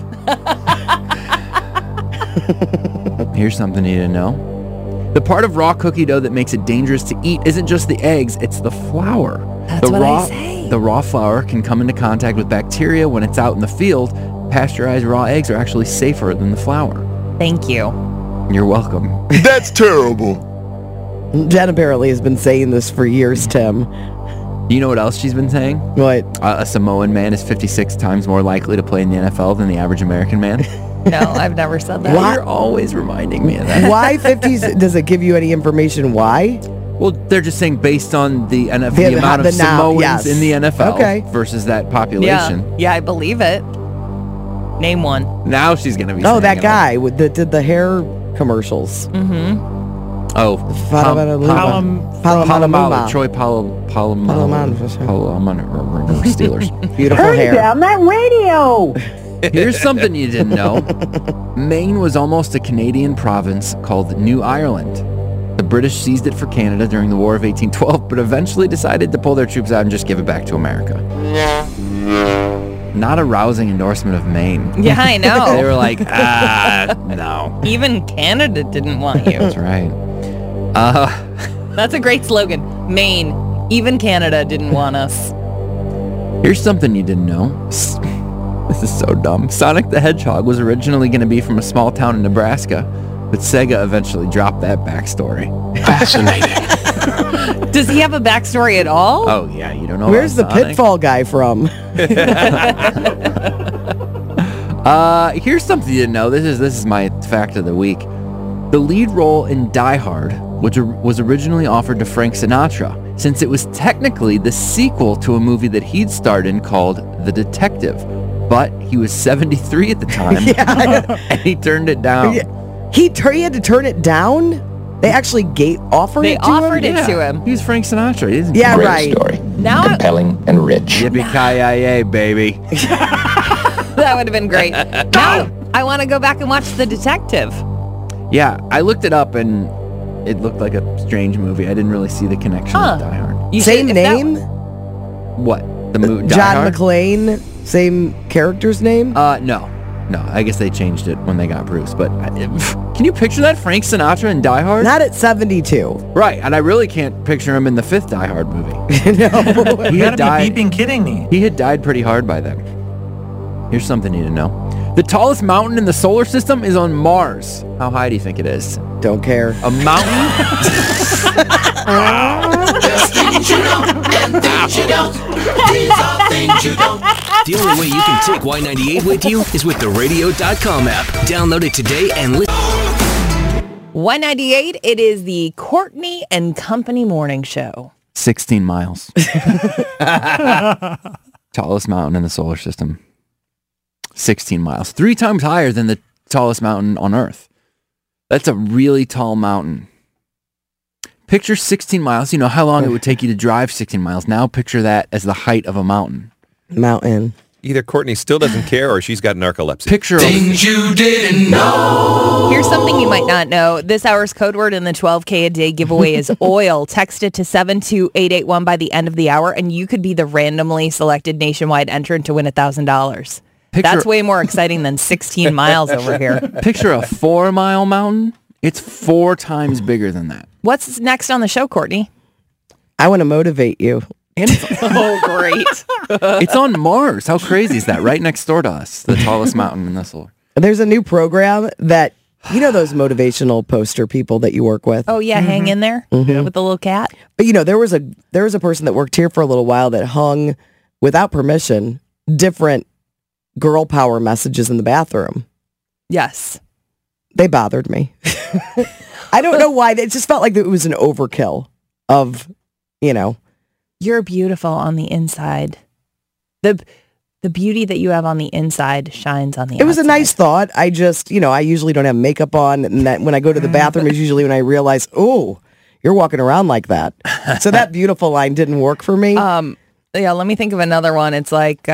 Here's something you didn't know. The part of raw cookie dough that makes it dangerous to eat isn't just the eggs, it's the flour. That's the what raw, I say. The raw flour can come into contact with bacteria when it's out in the field. Pasteurized raw eggs are actually safer than the flour. Thank you. You're welcome. That's terrible. Jen apparently has been saying this for years, Tim. You know what else she's been saying? What? A Samoan man is 56 times more likely to play in the NFL than the average American man. No, I've never said that. Why? You're always reminding me of that. Why 50s? Does it give you any information why? Well, they're just saying based on the NFL, The- the amount of the now- Samoans yes. in the NFL Okay. versus that Yeah. population. Yeah, I believe it. Name one. Now she's going to be Oh, saying that it. guy with that did the hair commercials. Mm-hmm. Oh, Palomalu. Troy Polamalu. Steelers. Beautiful hair. Down that radio. Here's something you didn't know. Maine was almost a Canadian province called New Ireland. The British seized it for Canada during the War of 1812, but eventually decided to pull their troops out and just give it back to America. Not a rousing endorsement of Maine. Yeah, I know. They were like, no. Even Canada didn't want you. That's right. That's a great slogan. Maine, even Canada didn't want us. Here's something you didn't know. This is so dumb. Sonic the Hedgehog was originally going to be from a small town in Nebraska, but Sega eventually dropped that backstory. Fascinating. Does he have a backstory at all? Oh, yeah, you don't know Where's the about Sonic? Pitfall guy from? Here's something you didn't know. This is my fact of the week. The lead role in Die Hard, which was originally offered to Frank Sinatra, since it was technically the sequel to a movie that he'd starred in called The Detective. But he was 73 at the time, and he turned it down. He had to turn it down? They actually offered it to him? They offered it to him. He was Frank Sinatra. He isn't Yeah, Great right. story. Now Compelling and rich. Yippee-ki-yay, baby. that would have been great. Now I want to go back and watch The Detective. Yeah, I looked it up and it looked like a strange movie. I didn't really see the connection with Die Hard. Same name? What? The movie Die John Hard? McClane? Same character's name? No. I guess they changed it when they got Bruce. But can you picture that? Frank Sinatra in Die Hard? Not at 72. Right, and I really can't picture him in the 5th Die Hard movie. No. He had died. Be beeping kidding me. He had died pretty hard by then. Here's something you need to know. The tallest mountain in the solar system is on Mars. How high do you think it is? Don't care. A mountain? There's things you know and things you don't. These are things you don't. The only way you can take Y98 with you is with the radio.com app. Download it today and listen. 198, it is the Courtney and Company morning show. 16 miles. Tallest mountain in the solar system. 16 miles. 3 times higher than the tallest mountain on Earth. That's a really tall mountain. Picture 16 miles. You know how long it would take you to drive 16 miles. Now picture that as the height of a mountain. Mountain. Either Courtney still doesn't care or she's got narcolepsy. Picture Things you didn't know. Here's something you might not know. This hour's code word in the 12K a day giveaway is oil. Text it to 72881 by the end of the hour, and you could be the randomly selected nationwide entrant to win $1,000. That's way more exciting than 16 miles over here. Picture a 4-mile mountain. It's 4 times bigger than that. What's next on the show, Courtney? I want to motivate you. Oh, great. It's on Mars. How crazy is that? Right next door to us, the tallest mountain in the solar. There's a new program that, you know those motivational poster people that you work with? Oh, yeah, hang in there with the little cat. But, you know, there was a person that worked here for a little while that hung, without permission, different girl power messages in the bathroom. Yes. They bothered me. I don't know why. It just felt like it was an overkill of, you know. You're beautiful on the inside. The beauty that you have on the inside shines on the outside. It was a nice thought. I just, you know, I usually don't have makeup on. And that when I go to the bathroom is usually when I realize, oh, you're walking around like that. So that beautiful line didn't work for me. Yeah, let me think of another one. It's like...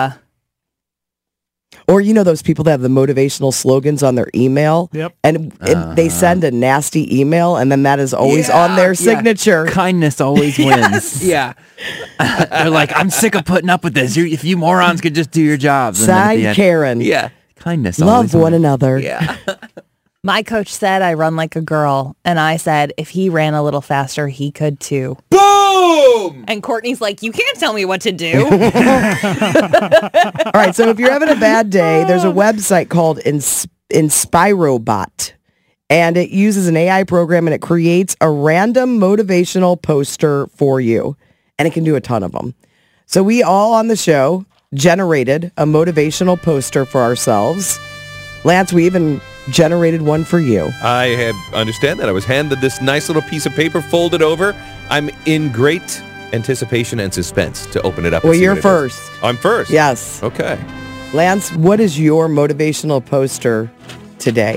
Or, you know, those people that have the motivational slogans on their email. Yep. And they send a nasty email, and then that is always on their signature. Kindness always wins. Yeah. They're like, I'm sick of putting up with this. If you morons could just do your jobs. And then at the Signed end- Karen. Yeah. Kindness Love always one wins. another. Yeah. My coach said I run like a girl, and I said if he ran a little faster, he could too. Boom! And Courtney's like, you can't tell me what to do. All right, so if you're having a bad day, there's a website called Inspirobot, and it uses an AI program, and it creates a random motivational poster for you, and it can do a ton of them. So we all on the show generated a motivational poster for ourselves. Lance, we even generated one for you. I understand that. I was handed this nice little piece of paper folded over. I'm in great anticipation and suspense to open it up. Well, and see you're what it is. first. I'm first? Yes. Okay. Lance, what is your motivational poster today?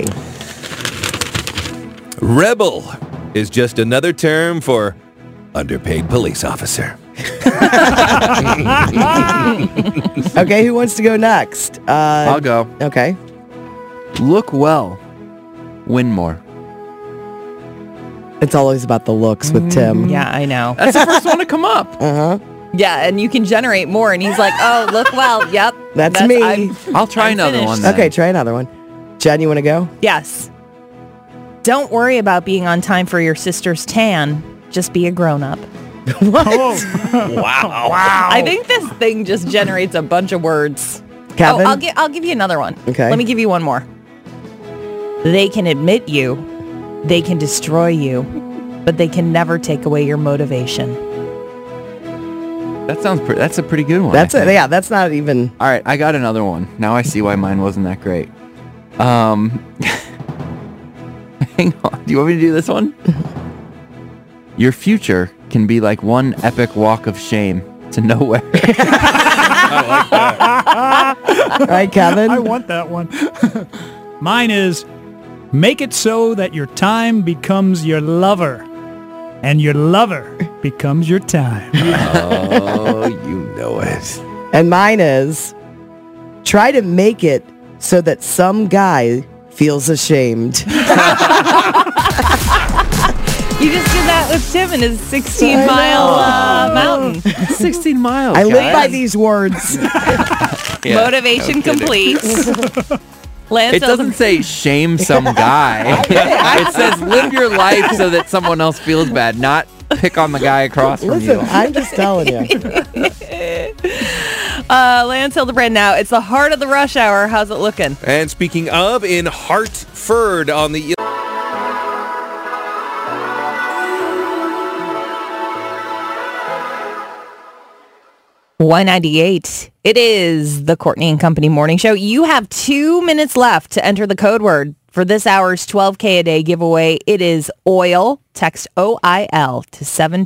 Rebel is just another term for underpaid police officer. Okay, who wants to go next? I'll go. Okay. Look well. Win more. It's always about the looks with Tim. Yeah, I know. That's the first one to come up. Uh-huh. Yeah, and you can generate more. And he's like, oh, look well. Yep. That's me. I'll try I'm another finished. one then. Okay, try another one. Jen, you want to go? Yes. Don't worry about being on time for your sister's tan. Just be a grown-up. What? Wow. I think this thing just generates a bunch of words. Kevin? Oh, I'll give you another one. Okay. Let me give you one more. They can admit you. They can destroy you. But they can never take away your motivation. That sounds pretty. That's a pretty good one. That's I it. think. Yeah, that's not even. All right, I got another one. Now I see why mine wasn't that great. Hang on. Do you want me to do this one? Your future can be like one epic walk of shame to nowhere. All right, Kevin? I want that one. Mine is, Make it so that your time becomes your lover, and your lover becomes your time. Oh, you know it. And mine is, try to make it so that some guy feels ashamed. You just did that with Tim and his 16-mile mountain. 16 miles. I live by these words. Motivation complete. Lance It doesn't say shame some guy. It says live your life so that someone else feels bad, not pick on the guy across from you. Listen, I'm just telling you. Lance Hildebrand now. It's the heart of the rush hour. How's it looking? And speaking of, in Hartford on the... Y98. It is the Courtney and Company Morning Show. You have 2 minutes left to enter the code word for this hour's 12K a day giveaway. It is OIL. Text OIL to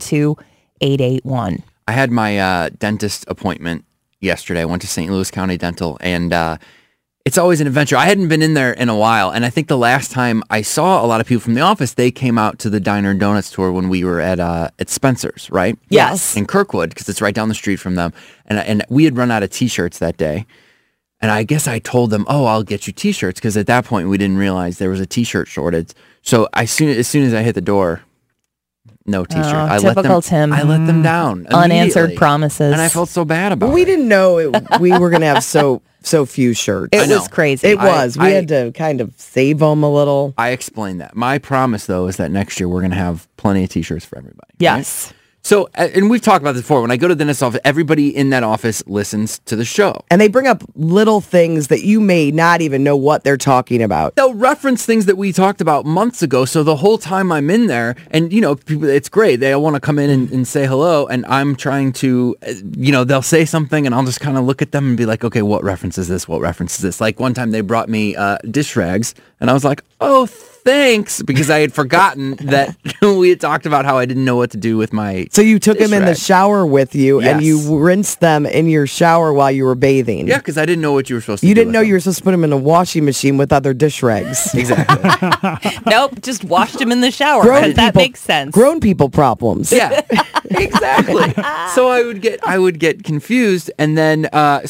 72881. I had my dentist appointment yesterday. I went to St. Louis County Dental, and it's always an adventure. I hadn't been in there in a while, and I think the last time I saw a lot of people from the office, they came out to the Diner and Donuts tour when we were at Spencer's, right? Yes. In Kirkwood, because it's right down the street from them. And we had run out of T-shirts that day. And I guess I told them, oh, I'll get you T-shirts, because at that point we didn't realize there was a T-shirt shortage. So as soon as I hit the door, no T-shirt. Typical Tim. I let them down. Unanswered promises. And I felt so bad about it. We didn't know we were going to have so few shirts. It was crazy. It was. We had to kind of save them a little. I explained that. My promise, though, is that next year we're going to have plenty of T-shirts for everybody. Yes. Right? So, and we've talked about this before. When I go to the dentist's office, everybody in that office listens to the show. And they bring up little things that you may not even know what they're talking about. They'll reference things that we talked about months ago. So the whole time I'm in there, and, you know, people, it's great. They want to come in and say hello. And I'm trying to, you know, they'll say something and I'll just kind of look at them and be like, okay, what reference is this? What reference is this? Like one time they brought me dish rags and I was like, oh, thanks, because I had forgotten that we had talked about how I didn't know what to do with my So you took them in the rag. shower with you, and you rinsed them in your shower while you were bathing. Yeah, because I didn't know what you were supposed to do. You didn't know you were supposed to put them in a washing machine with other dish rags. Exactly. Nope, just washed them in the shower. That makes sense. Grown people problems. Yeah, exactly. So I would get confused, and then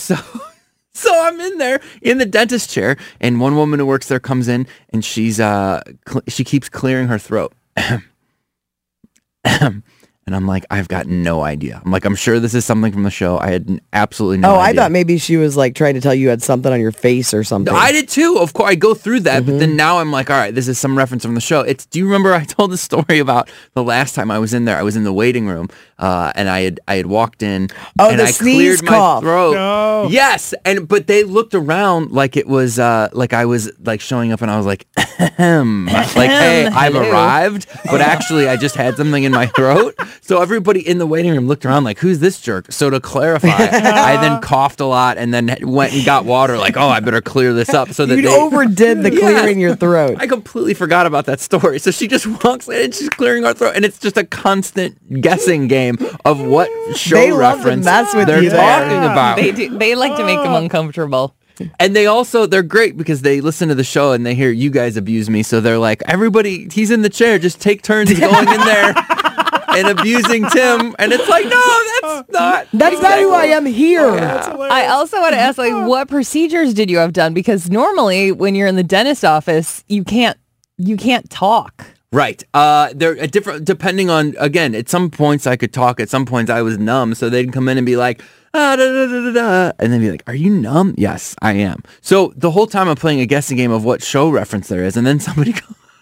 So I'm in there in the dentist chair, and one woman who works there comes in, and she keeps clearing her throat. And I'm like, I've got no idea. I'm like, I'm sure this is something from the show. I had absolutely no idea. I thought maybe she was like trying to tell you had something on your face or something. I did too. Of course, I go through that, but then now I'm like, all right, this is some reference from the show. Do you remember I told the story about the last time I was in there? I was in the waiting room, and I had walked in, and I cleared my throat. No. Yes, but they looked around like it was like I was like showing up, and I was like, like, hey, I've arrived, but actually I just had something in my throat. So everybody in the waiting room looked around like, who's this jerk? So to clarify, I then coughed a lot and then went and got water like, oh, I better clear this up. So that you overdid the clearing your throat. I completely forgot about that story. So she just walks in and she's clearing our throat. And it's just a constant guessing game of what show reference they're talking about. They do. They like to make them uncomfortable. And they're great because they listen to the show and they hear you guys abuse me. So they're like, everybody, he's in the chair. Just take turns going in there and abusing Tim. And it's like, no, that's not who I am here. I also want to ask, like, what procedures did you have done? Because normally when you're in the dentist office, you can't talk. Right. They're different depending on, again, at some points I could talk. At some points I was numb. So they'd come in and be like, da, da, da, da, da, and then be like, are you numb? Yes, I am. So the whole time I'm playing a guessing game of what show reference there is. And then somebody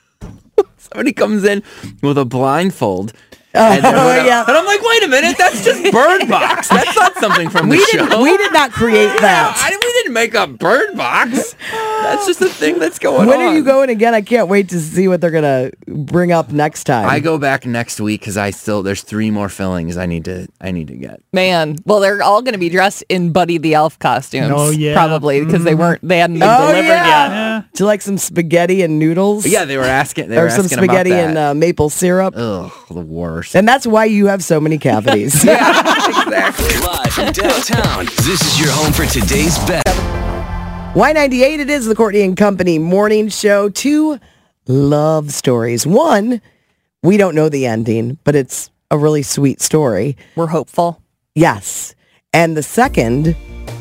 comes in with a blindfold. And I'm like, wait a minute, that's just Bird Box. That's not something from the show. We did not create that. We didn't make up Bird Box. That's just a thing that's going on. When are you going again? I can't wait to see what they're going to bring up next time. I go back next week because there's 3 more fillings I need to get. Man, well, they're all going to be dressed in Buddy the Elf costumes. Oh, yeah. Probably because they hadn't been delivered yet. Do you like some spaghetti and noodles? Yeah, they were asking. Or some spaghetti and maple syrup. Ugh, the worst. And that's why you have so many cavities. Yeah, exactly. Live from downtown, this is your home for today's bet. Y98, it is the Courtney and Company morning show. 2 love stories. One, we don't know the ending, but it's a really sweet story. We're hopeful. Yes. And the second,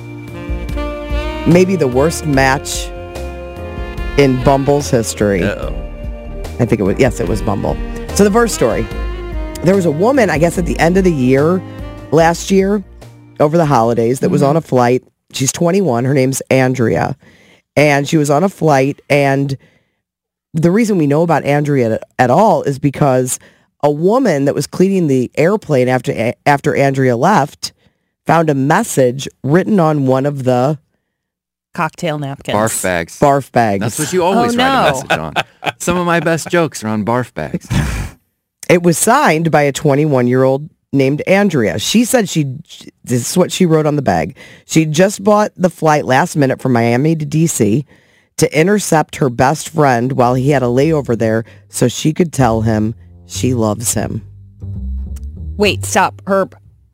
maybe the worst match in Bumble's history. Uh-oh. I think it was Bumble. So the first story, there was a woman, I guess at the end of the year, last year, over the holidays, that was on a flight. She's 21. Her name's Andrea. And she was on a flight. And the reason we know about Andrea at all is because a woman that was cleaning the airplane after Andrea left found a message written on one of the cocktail napkins. Barf bags. Barf bags. That's what you always write a message on. Some of my best jokes are on barf bags. It was signed by a 21-year-old named Andrea. She said this is what she wrote on the bag. She just bought the flight last minute from Miami to D.C. to intercept her best friend while he had a layover there so she could tell him she loves him. Wait, stop. Her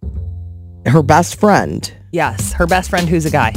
best friend. Yes, her best friend who's a guy.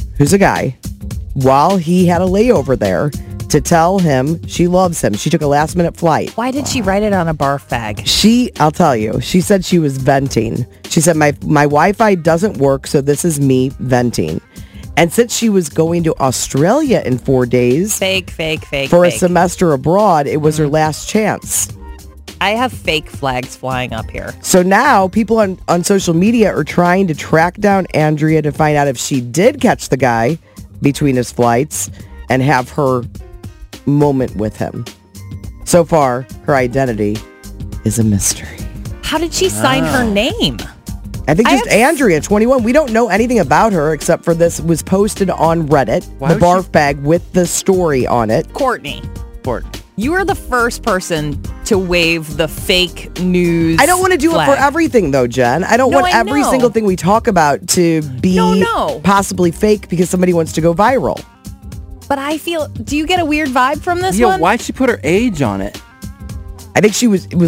While he had a layover there to tell him she loves him. She took a last minute flight. Why did she write it on a barf bag? I'll tell you, she said she was venting. She said, my Wi-Fi doesn't work, so this is me venting. And since she was going to Australia in 4 days. Fake. For a semester abroad, it was her last chance. I have fake flags flying up here. So now people on social media are trying to track down Andrea to find out if she did catch the guy between his flights and have her moment with him. So far, her identity is a mystery. How did she sign her name? I think just Andrea, 21. We don't know anything about her except for this was posted on Reddit, the barf bag with the story on it. Courtney. You are the first person to wave the fake news I don't want to do flag. it for everything, though, Jen. I don't want every single thing we talk about to be possibly fake because somebody wants to go viral. But I feel, do you get a weird vibe from this Yeah, one? why'd she put her age on it? I think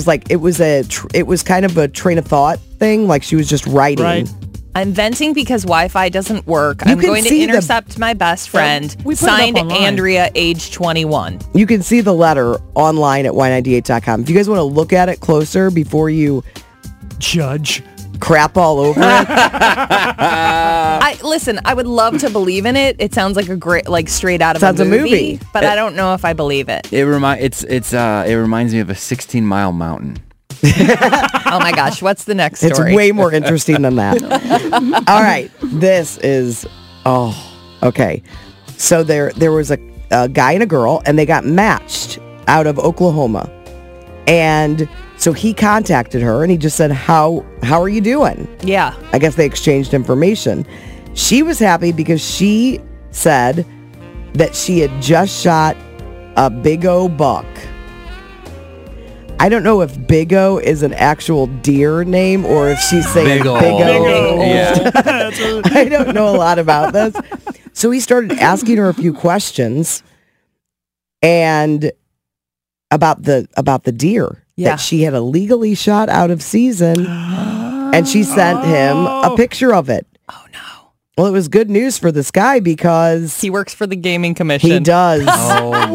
it was kind of a train of thought thing. Like she was just writing. Right. I'm venting because Wi-Fi doesn't work. I'm going to intercept my best friend. Signed Andrea, age 21. You can see the letter online at y98.com. If you guys want to look at it closer before you judge, crap all over it. Listen, I would love to believe in it. It sounds like a great, like straight out of Sounds a movie. But I don't know if I believe it. It reminds me of a 16-mile mountain. Oh my gosh, what's the next story? It's way more interesting than that. All right, this is okay. So there was a guy and a girl, and they got matched out of Oklahoma, and so he contacted her, and he just said, "How are you doing?" Yeah, I guess they exchanged information. She was happy because she said that she had just shot a big O buck. I don't know if Big O is an actual deer name or if she's saying Big O. Yeah. I don't know a lot about this. So he started asking her a few questions and about the deer that she had illegally shot out of season, and she sent him a picture of it. Oh no. Well, it was good news for this guy because he works for the Gaming Commission. He does. Oh my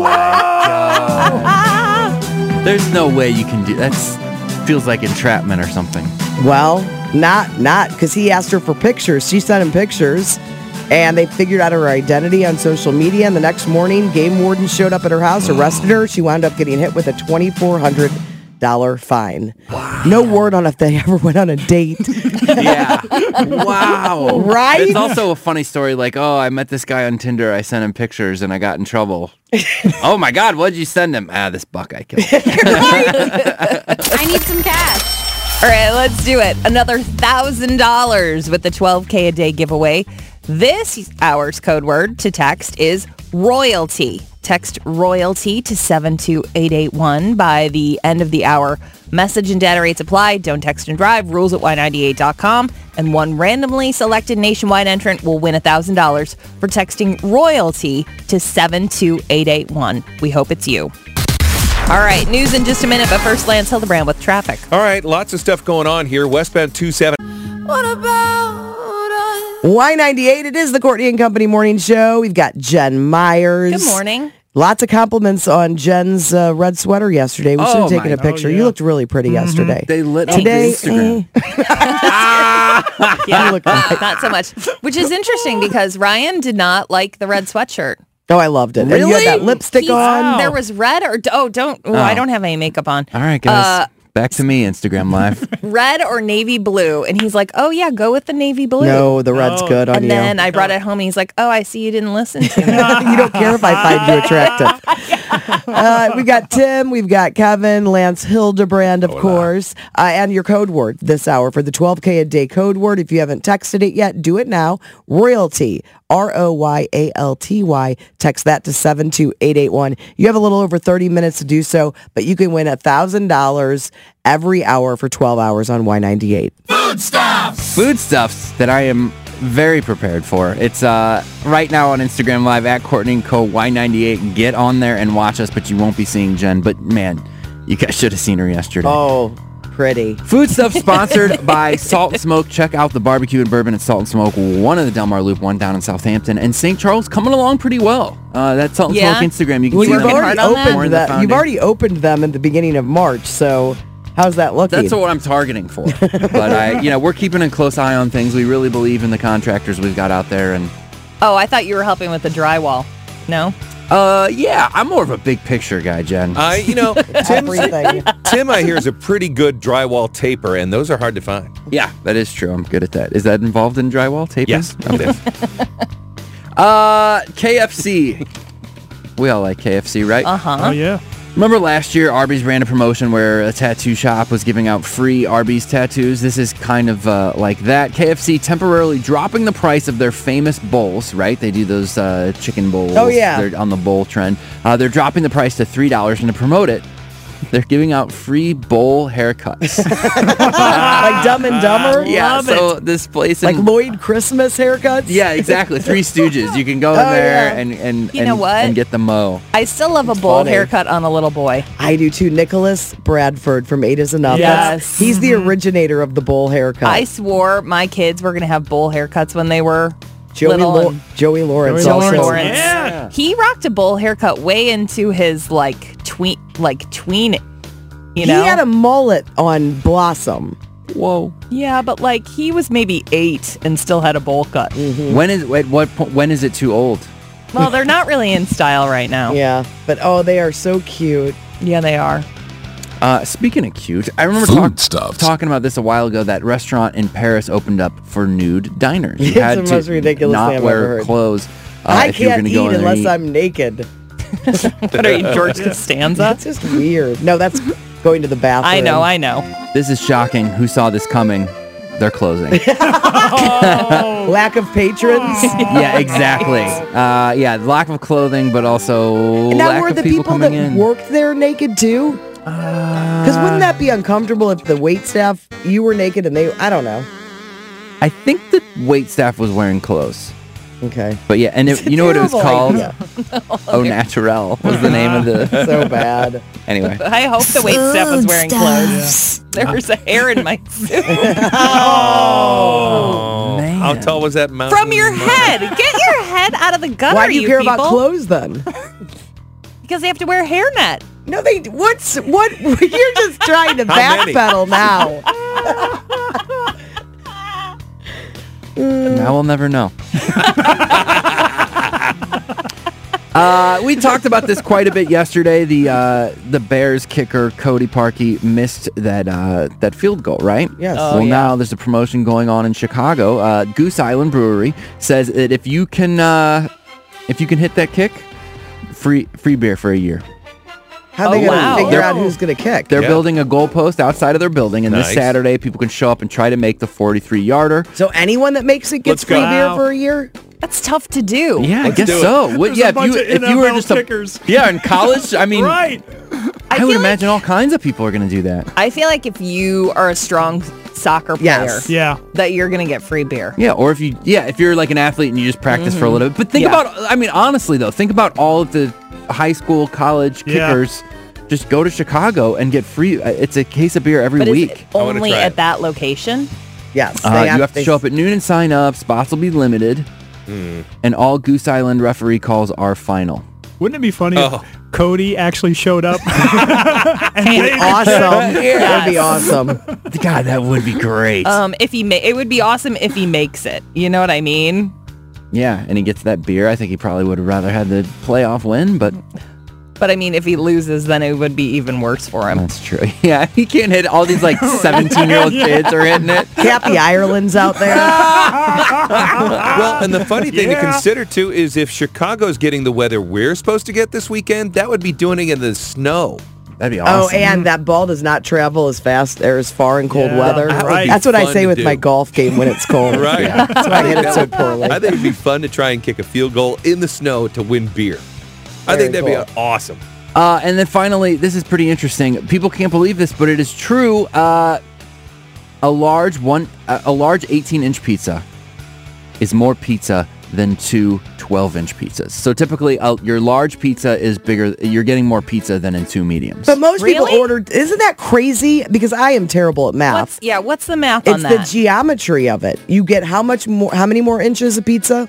God. There's no way you can do that. Feels like entrapment or something. Well, not because he asked her for pictures. She sent him pictures, and they figured out her identity on social media. And the next morning, game wardens showed up at her house, arrested her. She wound up getting hit with a $2,400 fine. Wow. No word on if they ever went on a date. Yeah. Wow. Right? It's also a funny story. Like, I met this guy on Tinder. I sent him pictures, and I got in trouble. Oh my God, what'd you send him? This buck I killed. I need some cash. All right, let's do it. Another $1,000 with the 12K a day giveaway. This hour's code word to text is royalty. Text royalty to 72881 by the end of the hour. Message and data rates apply. Don't text and drive. Rules at y98.com. And one randomly selected nationwide entrant will win $1,000 for texting royalty to 72881. We hope it's you. All right, news in just a minute, but first, Lance Hildebrand with traffic. All right, lots of stuff going on here. Westbound 27. What about Y98, it is the Courtney and Company Morning Show. We've got Jen Myers. Good morning. Lots of compliments on Jen's red sweater yesterday. We should have taken a picture. You looked really pretty yesterday. They lit up Today, Instagram. Yeah, not so much. Which is interesting because Ryan did not like the red sweatshirt. Oh, I loved it. Really? And you had that lipstick on. There was red or I don't have any makeup on. All right, guys. Back to me, Instagram Live. Red or navy blue, and he's like, "Oh yeah, go with the navy blue." No, the red's good on and you. then I brought it home, and he's like, "Oh, I see you didn't listen to me." You don't care if I find you attractive. We've got Tim, we've got Kevin, Lance Hildebrand, of course, and your code word this hour for the 12K a day code word. If you haven't texted it yet, do it now. Royalty, ROYALTY. Text that to 72881. You have a little over 30 minutes to do so, but you can win $1,000 every hour for 12 hours on Y98. Foodstuffs that I am very prepared for. It's right now on Instagram Live at Courtney & Co. Y98. Get on there and watch us, but you won't be seeing Jen. But man, you guys should have seen her yesterday. Oh, pretty. Foodstuffs sponsored by Salt and Smoke. Check out the barbecue and bourbon at Salt and Smoke, one in the Delmar Loop, one down in Southampton, and St. Charles coming along pretty well. That Salt and Smoke Instagram, you can see you've them already opened that. You've already opened them at the beginning of March, so how's that looking? That's what I'm targeting for. But we're keeping a close eye on things. We really believe in the contractors we've got out there. And Oh, I thought you were helping with the drywall. No? Yeah, I'm more of a big picture guy, Jen. Tim, I hear, is a pretty good drywall taper, and those are hard to find. Yeah, that is true. I'm good at that. Is that involved in drywall taping? Yes, it is. KFC. We all like KFC, right? Uh-huh. Oh, yeah. Remember last year, Arby's ran a promotion where a tattoo shop was giving out free Arby's tattoos? This is kind of like that. KFC temporarily dropping the price of their famous bowls, right? They do those chicken bowls. Oh, yeah. They're on the bowl trend. They're dropping the price to $3, and to promote it, they're giving out free bowl haircuts. Like Dumb and Dumber? Yeah, so this place... Like Lloyd Christmas haircuts? Yeah, exactly. Three Stooges. You can go in there and You know what? and get the mo. I still love a bowl haircut on a little boy. I do too. Nicholas Bradford from 8 is Enough. Yes. He's the originator of the bowl haircut. I swore my kids were going to have bowl haircuts when they were Joey little. Joey Lawrence Joey also. Lawrence. Yeah. He rocked a bowl haircut way into his tween, you know? He had a mullet on Blossom. Whoa. Yeah, but he was maybe 8 and still had a bowl cut. Mm-hmm. When is it too old? Well, they're not really in style right now. Yeah, but they are so cute. Yeah, they are. Speaking of cute, I remember talking about this a while ago. That restaurant in Paris opened up for nude diners. You It's had the to most ridiculous not thing I've wear ever heard. clothes. I if you were can't gonna go eat in there and unless eat. I'm naked. What are you, George Costanza? That's just weird. No, that's going to the bathroom. I know. This is shocking. Who saw this coming? They're closing. Lack of patrons. Yeah, exactly. Lack of clothing, but also And now lack were of the people people coming that in. worked there naked too? Because wouldn't that be uncomfortable if the wait staff, you were naked and I don't know. I think the wait staff was wearing clothes. Okay. But yeah, and you know what it was called? idea. Au Naturel was the name of the... So bad. Anyway. I hope the wait staff was wearing clothes. There was a hair in my suit. Oh, man. How tall was that mountain? From your head. Get your head out of the gutter, Why do you care about people. clothes then? Because they have to wear a hairnet. No, what? You're just trying to How many? backpedal now. Now we'll never know. We talked about this quite a bit yesterday. The Bears kicker Cody Parkey missed that field goal, right? Yes. Now there's a promotion going on in Chicago. Goose Island Brewery says that if you can hit that kick, free beer for a year. How are they going to wow. figure out who's going to kick? They're building a goalpost outside of their building, and this Saturday people can show up and try to make the 43-yarder. So anyone that makes it gets free beer for a year? That's tough to do. Yeah, Let's I guess do it. so. What, yeah, if you were just kickers. in college, I mean, Right. I would imagine all kinds of people are going to do that. I feel like if you are a strong soccer player, Yes. Yeah. that you're going to get free beer. Yeah, or if you're like an athlete and you just practice for a little bit. But think about, I mean, honestly though, think about all of the high school, college kickers. Just go to Chicago and get free. It's a case of beer every But week. is it only at that location? Yes. You have to show up at noon and sign up. Spots will be limited. And all Goose Island referee calls are final. Wouldn't it be funny Oh. if Cody actually showed up? Awesome. That would be awesome. God, that would be great. It would be awesome if he makes it. You know what I mean? Yeah, and he gets that beer. I think he probably would have rather had the playoff win, but I mean, if he loses, then it would be even worse for him. that's true. Yeah, he can't hit all these like 17-year-old kids are hitting it. Kathy Ireland's out there. Well, and the funny thing to consider, too, is if Chicago's getting the weather we're supposed to get this weekend, that would be doing it in the snow. That'd be awesome. Oh, and that ball does not travel as fast or as far in cold weather. Right. That's what I say Fun to with do. my golf game when it's cold. Right. Yeah. That's why I hit it so poorly. I think it'd be fun to try and kick a field goal in the snow to win beer. I think that'd be awesome. And then finally, this is pretty interesting. People can't believe this, but it is true. A large 18-inch pizza is more pizza than two 12-inch pizzas. So typically, your large pizza is bigger. You're getting more pizza than in two mediums. But most people order. Isn't that crazy? Because I am terrible at math. What's the math on that? It's the geometry of it. You get how many more inches of pizza?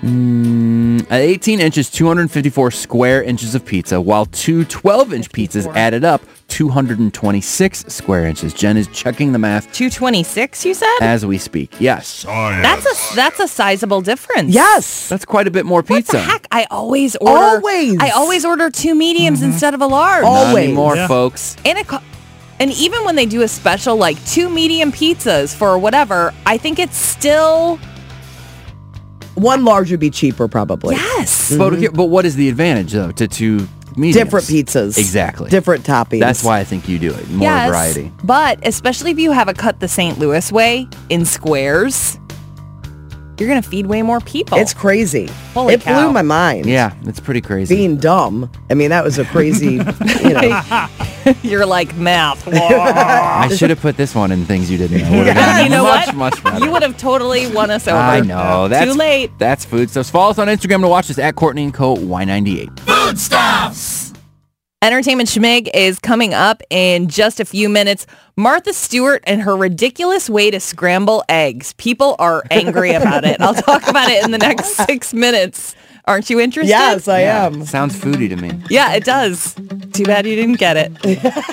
18 inches, 254 square inches of pizza, while two 12-inch pizzas added up 226 square inches. Jen is checking the math. 226, you said? As we speak, yes. That's a sizable difference. Yes. That's quite a bit more pizza. What the heck? I always order two mediums instead of a large. Not anymore, folks. And even when they do a special, like two medium pizzas for whatever, I think it's still... One large would be cheaper, probably. Yes. But what is the advantage, though, to two mediums? Different pizzas. Exactly. Different toppings. That's why I think you do it. More variety. But especially if you have a cut the St. Louis way in squares, you're going to feed way more people. It's crazy. Holy it cow. blew my mind. Yeah, it's pretty crazy. Being dumb. I mean, that was a crazy, You're like, math. I should have put this one in things you didn't know. You know what? Much better. You would have totally won us over. I know. That's too late. That's Food Stuffs. Follow us on Instagram to watch us at Courtney & Co. Y98. Food Stuffs. Entertainment Schmig is coming up in just a few minutes. Martha Stewart and her ridiculous way to scramble eggs. People are angry about it. I'll talk about it in the next 6 minutes. Aren't you interested? Yes, I am. Sounds foodie to me. Yeah, it does. Too bad you didn't get it.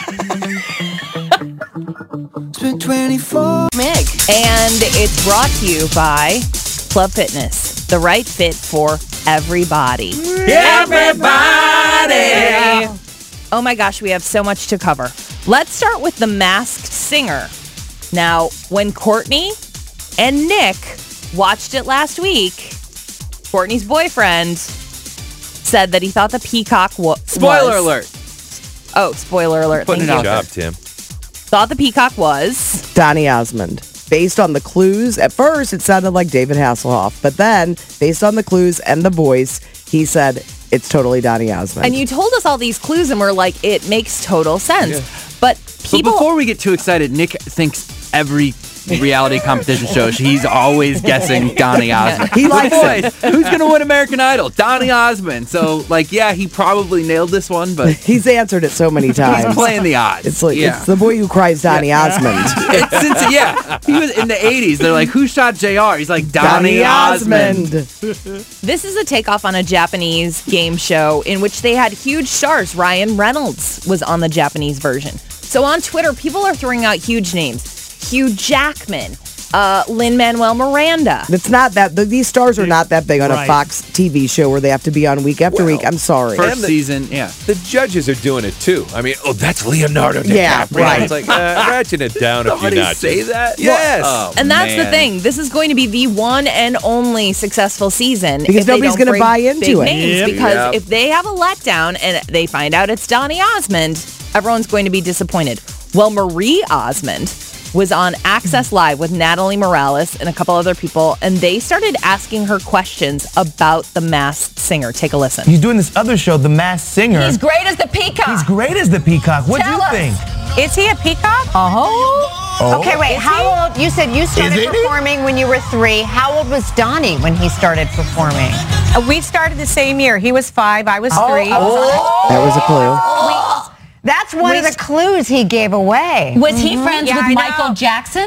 It's been 24. Schmig. And it's brought to you by Club Fitness. The right fit for everybody. Everybody! Oh my gosh, we have so much to cover. Let's start with The Masked Singer. Now, when Courtney and Nick watched it last week, Courtney's boyfriend said that he thought the peacock Spoiler alert. Oh, spoiler alert. Putting Thank it you. out Good job, Tim. Thought the peacock was Donny Osmond. Based on the clues, at first it sounded like David Hasselhoff, but then, based on the clues and the voice, he said it's totally Donny Osmond. And you told us all these clues and we're like, it makes total sense. But people... But before we get too excited, Nick thinks every reality competition show, he's always guessing Donny Osmond. He likes it. Who's going to win American Idol? Donny Osmond. So, yeah, he probably nailed this one, but... He's answered it so many times. He's playing the odds. It's like, it's the boy who cries Donny Osmond. He was in the 80s. They're like, who shot JR? He's like, Donny Osmond. This is a takeoff on a Japanese game show in which they had huge stars. Ryan Reynolds was on the Japanese version. So on Twitter, people are throwing out huge names. Hugh Jackman, Lin-Manuel Miranda. It's not that these stars are not that big on a Fox TV show where they have to be on week after week. I'm sorry. First season, yeah. The judges are doing it too. I mean, that's Leonardo DiCaprio. Yeah, right. It's like ratchet it down a few Somebody notches. say that? Yes. Oh, And that's the man. thing. This is going to be the one and only successful season. Because if they nobody's don't gonna bring buy into big it. names, Yep. Because Yep. if they have a letdown and they find out it's Donny Osmond, everyone's going to be disappointed. Well, Marie Osmond was on Access Live with Natalie Morales and a couple other people, and they started asking her questions about The Masked Singer. Take a listen. He's doing this other show, The Masked Singer. He's great as the peacock. He's great as the peacock. What do you think? Is he a peacock? Oh. Okay, wait. How old? You said you started performing when you were 3. How old was Donnie when he started performing? We started the same year. He was 5. I was 3. That was a clue. That's one of the clues he gave away. Was he friends with Michael Jackson?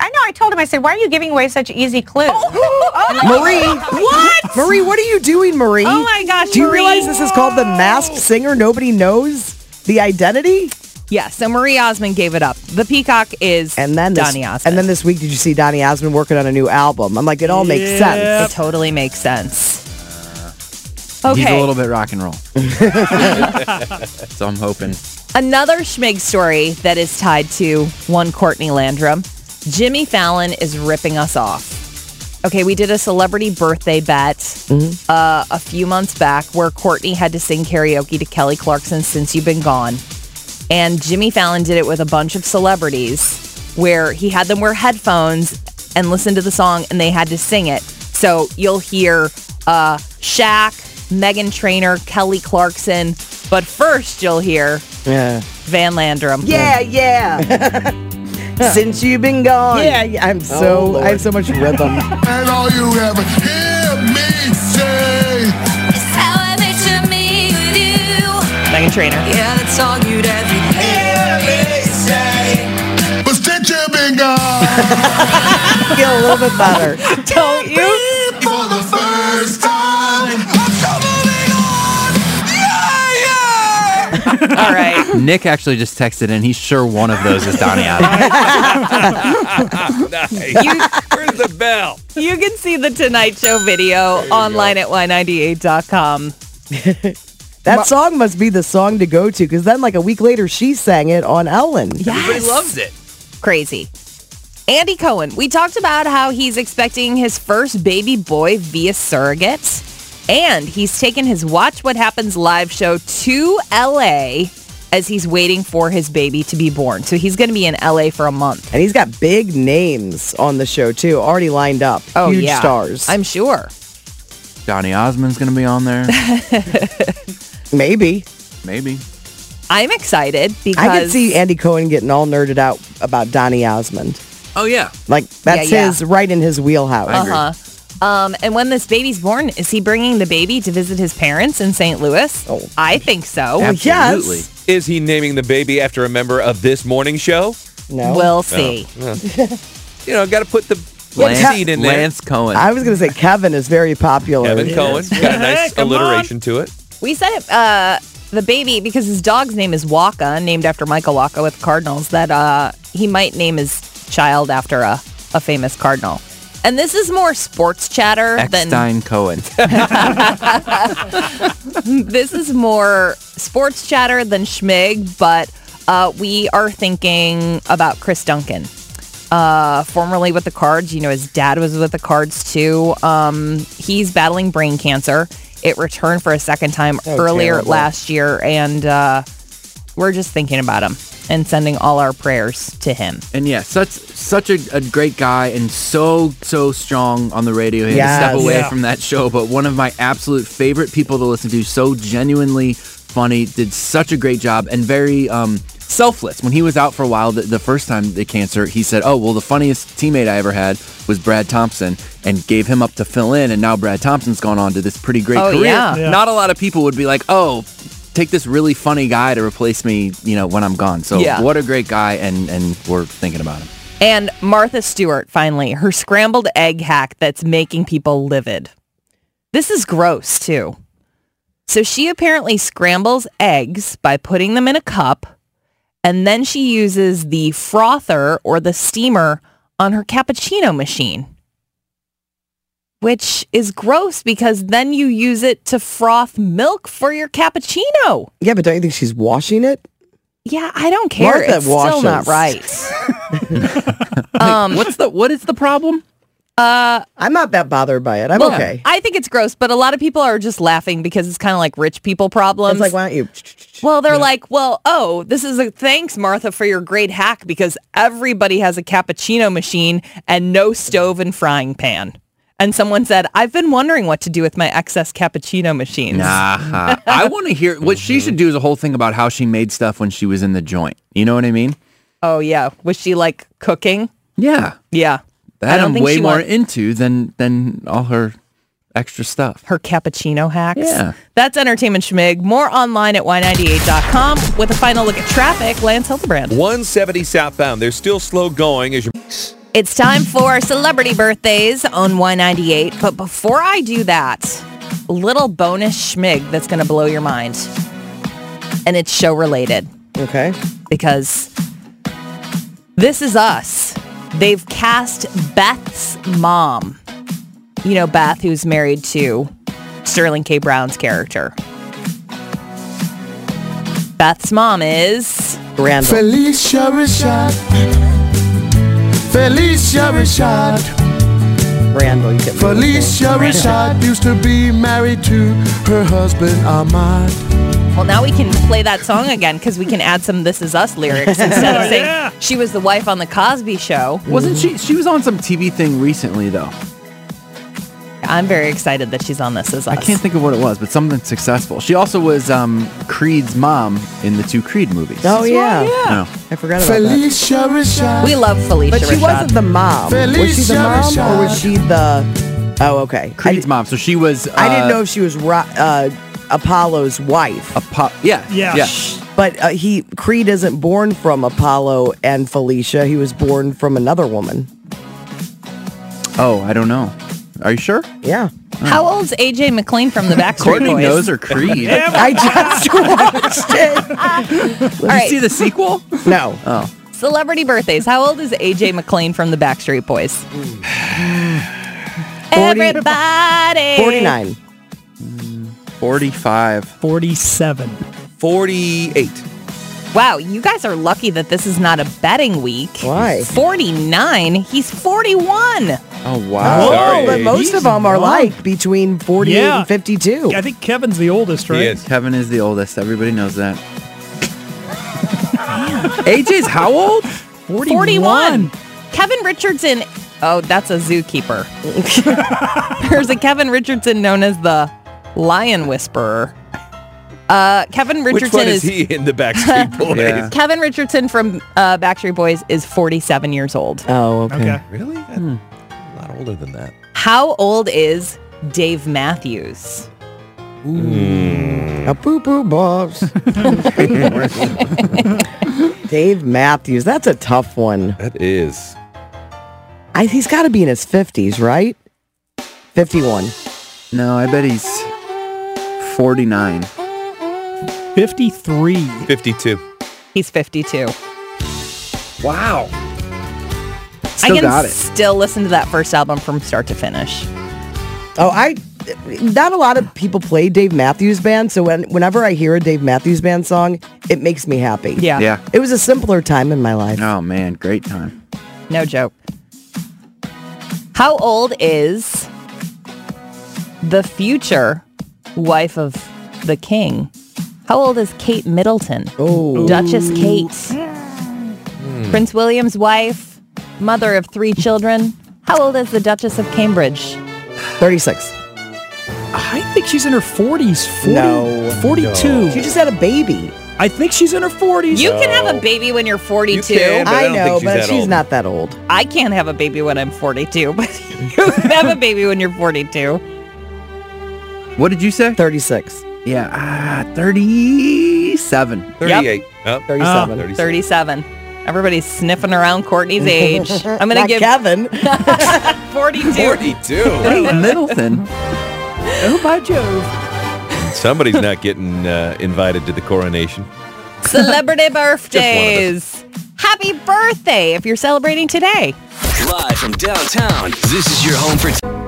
I know. I told him. I said, "Why are you giving away such easy clues?" Marie, what? Marie, what are you doing, Marie? Oh my gosh, Do you Marie. realize this is called The Masked Singer? Nobody knows the identity? Yeah, so Marie Osmond gave it up. The peacock is Donny Osmond. And then this week, did you see Donny Osmond working on a new album? I'm like, it all makes sense. It totally makes sense. He's a Okay. little bit rock and roll. So I'm hoping. Another Schmig story that is tied to one Courtney Landrum. Jimmy Fallon is ripping us off. Okay, we did a celebrity birthday bet a few months back where Courtney had to sing karaoke to Kelly Clarkson's Since You've Been Gone. And Jimmy Fallon did it with a bunch of celebrities where he had them wear headphones and listen to the song and they had to sing it. So you'll hear Shaq, Meghan Trainor, Kelly Clarkson. But first you'll hear Van Landrum. Yeah. Since you've been gone. Yeah. I have so much rhythm. And all you ever hear me say is how I picture me with you. Meghan Trainor. Yeah, that's all you'd ever hear me say. But since you've been gone, Feel a little bit better. Don't you? For the first time, I'm so moving on. Yeah. All right. Nick actually just texted in. He's sure one of those is Donny Osmond. Nice. Where's the bell? You can see the Tonight Show video online at y98.com. That song must be the song to go to because then, like a week later, she sang it on Ellen. Everybody loves it. Crazy. Andy Cohen, we talked about how he's expecting his first baby boy via surrogate, and he's taken his Watch What Happens live show to LA as he's waiting for his baby to be born. So he's going to be in LA for a month. And he's got big names on the show, too, already lined up. Oh, Huge yeah. stars. I'm sure. Donny Osmond's going to be on there. Maybe. I'm excited because I could see Andy Cohen getting all nerded out about Donny Osmond. Oh, yeah. Like, that's his right in his wheelhouse. And when this baby's born, is he bringing the baby to visit his parents in St. Louis? Oh. I think so. Absolutely. Yes. Is he naming the baby after a member of this morning show? No. We'll see. You know, got to put the seed in there. Lance Cohen. I was going to say Kevin is very popular. Kevin Cohen. Got a nice alliteration to it. We said it, the baby, because his dog's name is Waka, named after Michael Waka with the Cardinals, that he might name his child after a famous Cardinal. And this is more sports chatter than... Eckstein Cohen. This is more sports chatter than Schmig, but we are thinking about Chris Duncan. Formerly with the Cards. You know, his dad was with the Cards, too. He's battling brain cancer. It returned for a second time earlier terrible. last year, and we're just thinking about him and sending all our prayers to him. And yeah, such a great guy and so strong on the radio. He had to step away from that show, but one of my absolute favorite people to listen to. So genuinely funny, did such a great job, and very selfless. When he was out for a while, the first time the cancer, he said, "Oh, well, the funniest teammate I ever had was Brad Thompson," and gave him up to fill in. And now Brad Thompson's gone on to this pretty great career. Yeah. Not a lot of people would be like, "Oh, take this really funny guy to replace me, you know, when I'm gone." So what a great guy, and we're thinking about him. And Martha Stewart, finally, her scrambled egg hack that's making people livid. This is gross, too. So she apparently scrambles eggs by putting them in a cup, and then she uses the frother or the steamer on her cappuccino machine, which is gross because then you use it to froth milk for your cappuccino. Yeah, but don't you think she's washing it? Yeah, I don't care. Martha It's still not washes. right. What is the problem? I'm not that bothered by it. I'm okay. I think it's gross, but a lot of people are just laughing because it's kind of like rich people problems. It's like, why don't you? Well, they're like, this is a thanks, Martha, for your great hack because everybody has a cappuccino machine and no stove and frying pan. And someone said, I've been wondering what to do with my excess cappuccino machines. Nah, I want to hear what she should do is a whole thing about how she made stuff when she was in the joint. You know what I mean? Oh, yeah. Was she like cooking? Yeah. Yeah. That I'm way more into than all her extra stuff. Her cappuccino hacks. Yeah. That's Entertainment Schmig. More online at y98.com with a final look at traffic. Lance Hildebrand. 170 southbound. They're still slow going as you... It's time for celebrity birthdays on Y98. But before I do that, a little bonus schmig that's going to blow your mind. And it's show related. Okay. Because This Is Us. They've cast Beth's mom. You know Beth, who's married to Sterling K. Brown's character. Beth's mom is... Randall. Felicia Rashad. Felicia Rashad. Randall, you get Felicia Rashad used to be married to her husband Ahmad. Well, now we can play that song again because we can add some This Is Us lyrics instead of saying she was the wife on the Cosby Show. Wasn't she? She was on some TV thing recently, though. I'm very excited that she's on This Is Us. I can't think of what it was, but something successful. She also was Creed's mom in the 2 Creed movies. Oh, yeah. No. I forgot about Felicia Rashad. We love Felicia But she Rashad. wasn't the mom. Was she the mom or was she the... Oh, okay. Creed's mom. So she was... I didn't know if she was Apollo's wife. Yeah. But Creed isn't born from Apollo and Felicia. He was born from another woman. Oh, I don't know. Are you sure? Yeah. How old's AJ McLean from the Backstreet Courtney Boys? knows or Creed. I just watched it. Did right. you see the sequel? No. Oh. Celebrity birthdays. How old is AJ McLean from the Backstreet Boys? Everybody. 49. 45. 47. 48. Wow, you guys are lucky that this is not a betting week. Why? 49. He's 41. Oh, wow. Oh, but most of them are like between 48 Yeah. and 52. I think Kevin's the oldest, right? He is. Kevin is the oldest. Everybody knows that. AJ's how old? 41. Kevin Richardson. Oh, that's a zookeeper. There's a Kevin Richardson known as the Lion Whisperer. Kevin Richardson Which one is he in the Backstreet Boys? Yeah. Kevin Richardson from Backstreet Boys is 47 years old. Oh, okay. Really? A lot older than that. How old is Dave Matthews? A poo-poo box. Dave Matthews. That's a tough one. That is. He's got to be in his 50s, right? 51. No, I bet he's 49. 53. 52. He's 52. Wow. I can still listen to that first album from start to finish. Oh, not a lot of people play Dave Matthews Band, so whenever I hear a Dave Matthews Band song, it makes me happy. Yeah. It was a simpler time in my life. Oh, man. Great time. No joke. How old is the future wife of the king? How old is Kate Middleton? Oh. Duchess Kate. Prince William's wife, mother of 3 children. How old is the Duchess of Cambridge? 36. I think she's in her 40s. 40, No. 42. She just had a baby. I think she's in her 40s. You can have a baby when you're 42. You can, but I I don't know, think she's but that she's old. not that old. I can't have a baby when I'm 42, but you can have a baby when you're 42. What did you say? 36. Yeah, 37. 38. Oh, 37. 37. Everybody's sniffing around Courtney's age. I'm going to Not give Kevin. 42. 42. Hey, Middleton. Oh, by Jove. Somebody's not getting invited to the coronation. Celebrity birthdays. Happy birthday if you're celebrating today. Live from downtown, this is your home for...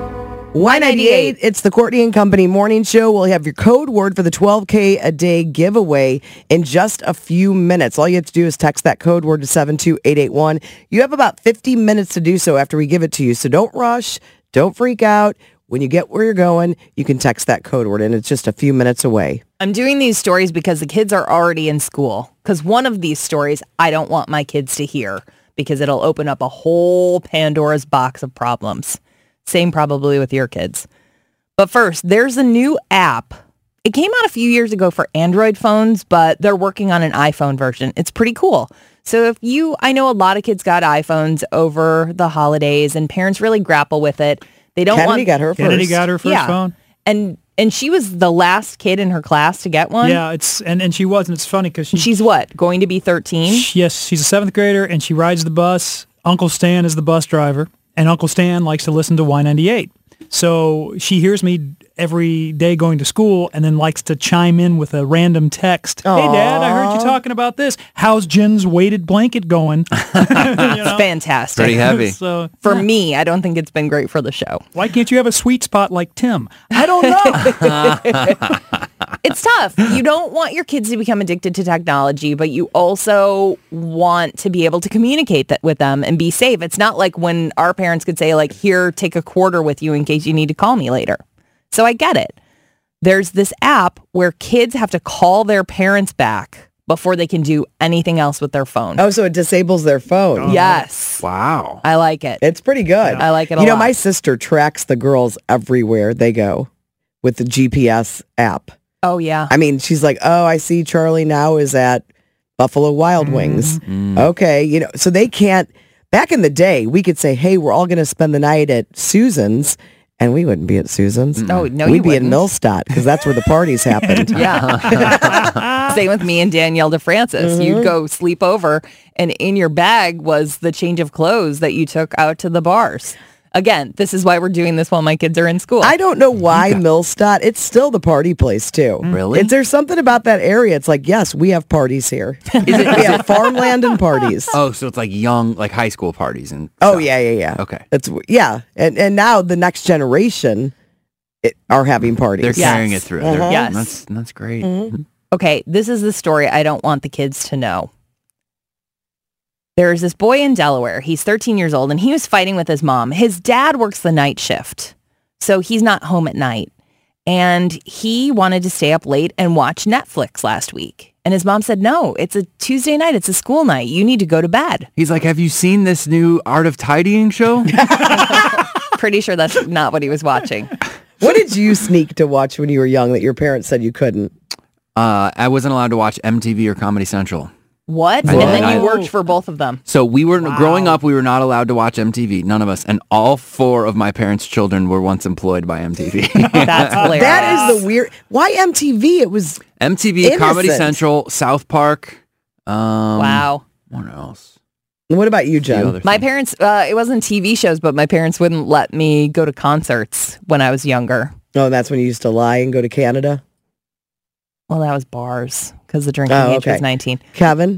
Y98, it's the Courtney and Company morning show. We'll have your code word for the 12K a day giveaway in just a few minutes. All you have to do is text that code word to 72881. You have about 50 minutes to do so after we give it to you. So don't rush. Don't freak out. When you get where you're going, you can text that code word, and it's just a few minutes away. I'm doing these stories because the kids are already in school. Because one of these stories I don't want my kids to hear because it'll open up a whole Pandora's box of problems. Same probably with your kids. But first, there's a new app. It came out a few years ago for Android phones, but they're working on an iPhone version. It's pretty cool. So I know a lot of kids got iPhones over the holidays, and parents really grapple with it. They don't Kennedy got her first. Kennedy got her first phone. And she was the last kid in her class to get one. Yeah, and she was, and it's funny because she's what, going to be 13? Yes, she's a 7th grader, and she rides the bus Uncle Stan is the bus driver, and Uncle Stan likes to listen to Y98. So she hears me every day going to school and then likes to chime in with a random text. Hey, Dad, I heard you talking about this. How's Jen's weighted blanket going? It's fantastic. Pretty heavy. So, for me, I don't think it's been great for the show. Why can't you have a sweet spot like Tim? I don't know. It's tough. You don't want your kids to become addicted to technology, but you also want to be able to communicate that with them and be safe. It's not like when our parents could say, like, here, take a quarter with you in case you need to call me later. So I get it. There's this app where kids have to call their parents back before they can do anything else with their phone. Oh, so it disables their phone. Yes. Wow. I like it. It's pretty good. I like it a You know, lot. my sister tracks the girls everywhere they go with the GPS app. Oh, yeah. I mean, she's like, oh, I see Charlie now is at Buffalo Wild Wings. Okay, you know, so they can't. Back in the day, we could say, hey, we're all going to spend the night at Susan's, and we wouldn't be at Susan's. Oh, no, We'd you be wouldn't. in Millstadt because that's where the parties happened. Yeah. Same with me and Danielle DeFrancis. You'd go sleep over, and in your bag was the change of clothes that you took out to the bars. Again, this is why we're doing this while my kids are in school. I don't know why Millstadt. It's still the party place, too. Really? There's something about that area. It's like, yes, we have parties here. We have farmland and parties. Oh, so it's like young, like high school parties and. Oh, yeah. Okay. And now the next generation are having parties. They're carrying it through. Uh-huh. Yes. That's great. Okay, this is the story I don't want the kids to know. There's this boy in Delaware. He's 13 years old, and he was fighting with his mom. His dad works the night shift, so he's not home at night. And he wanted to stay up late and watch Netflix last week. And his mom said, no, it's a Tuesday night. It's a school night. You need to go to bed. He's like, have you seen this new Art of Tidying show? Pretty sure that's not what he was watching. What did you sneak to watch when you were young that your parents said you couldn't? I wasn't allowed to watch MTV or Comedy Central. What? And then you worked for both of them. So we were growing up, we were not allowed to watch MTV, none of us, and all 4 of my parents' children were once employed by MTV. That's hilarious. That is the weird. Why MTV? It was MTV, Comedy innocent. Central, South Park. Wow. What else? What about you, Jen? My parents, it wasn't TV shows, but my parents wouldn't let me go to concerts when I was younger. Oh, that's when you used to lie and go to Canada? Well, that was bars because the drinking age was 19. Kevin?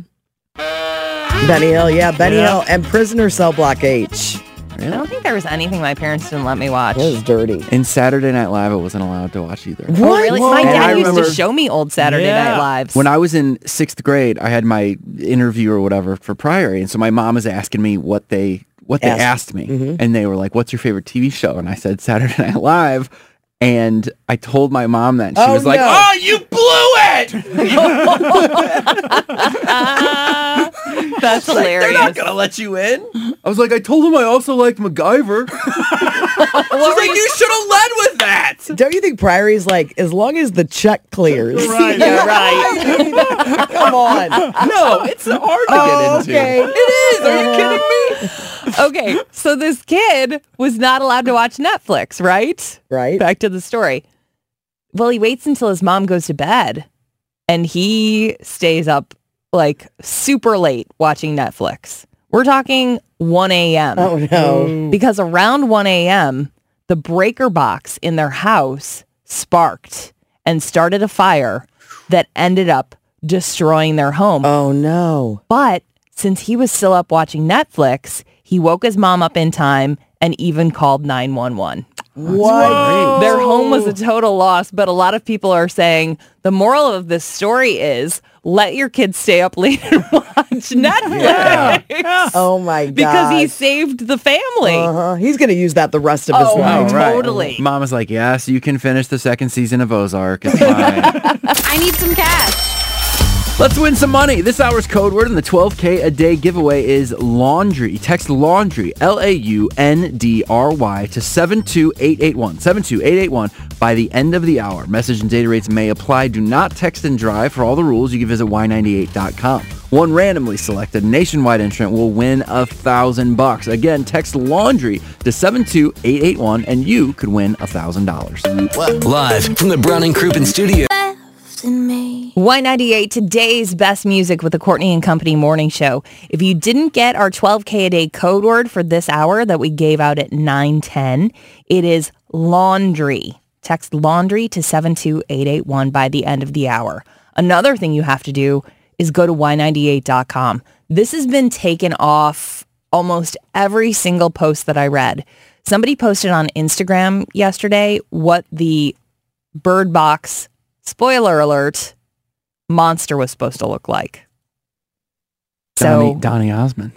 Benny Hill, Benny Hill and Prisoner Cell Block H. I don't think there was anything my parents didn't let me watch. It was dirty. And Saturday Night Live, I wasn't allowed to watch either. Oh, really? My And I dad used to remember- show me old Saturday Night Lives. When I was in 6th grade, I had my interview or whatever for Priory, and so my mom was asking me what they asked me, and they were like, "What's your favorite TV show?" And I said Saturday Night Live, and I told my mom that, and she was like, no. "Oh, you blew it!" That's hilarious. They're not gonna let you in. I was like, I told him I also liked MacGyver. She's like, you should have led with that. Don't you think Priory's like, as long as the check clears? Right. Yeah, right. Come on. No, it's hard to get into. Okay. It is. Are you kidding me? Okay, so this kid was not allowed to watch Netflix, right? Right. Back to the story. Well, he waits until his mom goes to bed, and he stays up like super late watching Netflix. We're talking 1 a.m. Oh, no. Because around 1 a.m., the breaker box in their house sparked and started a fire that ended up destroying their home. Oh, no. But since he was still up watching Netflix, he woke his mom up in time and even called 911. What? Their home was a total loss, but a lot of people are saying the moral of this story is let your kids stay up late and watch Netflix. Oh, my God. Because he saved the family. He's going to use that the rest of his Oh, life. totally. Mom was like, yes, you can finish the 2nd season of Ozark. It's fine. I need some cash. Let's win some money. This hour's code word in the 12K a day giveaway is laundry. Text laundry, LAUNDRY to 72881. 72881 by the end of the hour. Message and data rates may apply. Do not text and drive. For all the rules, you can visit y98.com. One randomly selected nationwide entrant will win $1,000. Again, text laundry to 72881 and you could win $1,000. Live from the Brown and Crouppen studio. Left in me. Y98, today's best music with the Courtney and Company morning show. If you didn't get our 12K a day code word for this hour that we gave out at 9:10, it is laundry. Text laundry to 72881 by the end of the hour. Another thing you have to do is go to y98.com. This has been taken off almost every single post that I read. Somebody posted on Instagram yesterday what the Bird Box, spoiler alert, monster was supposed to look like. Donny Osmond.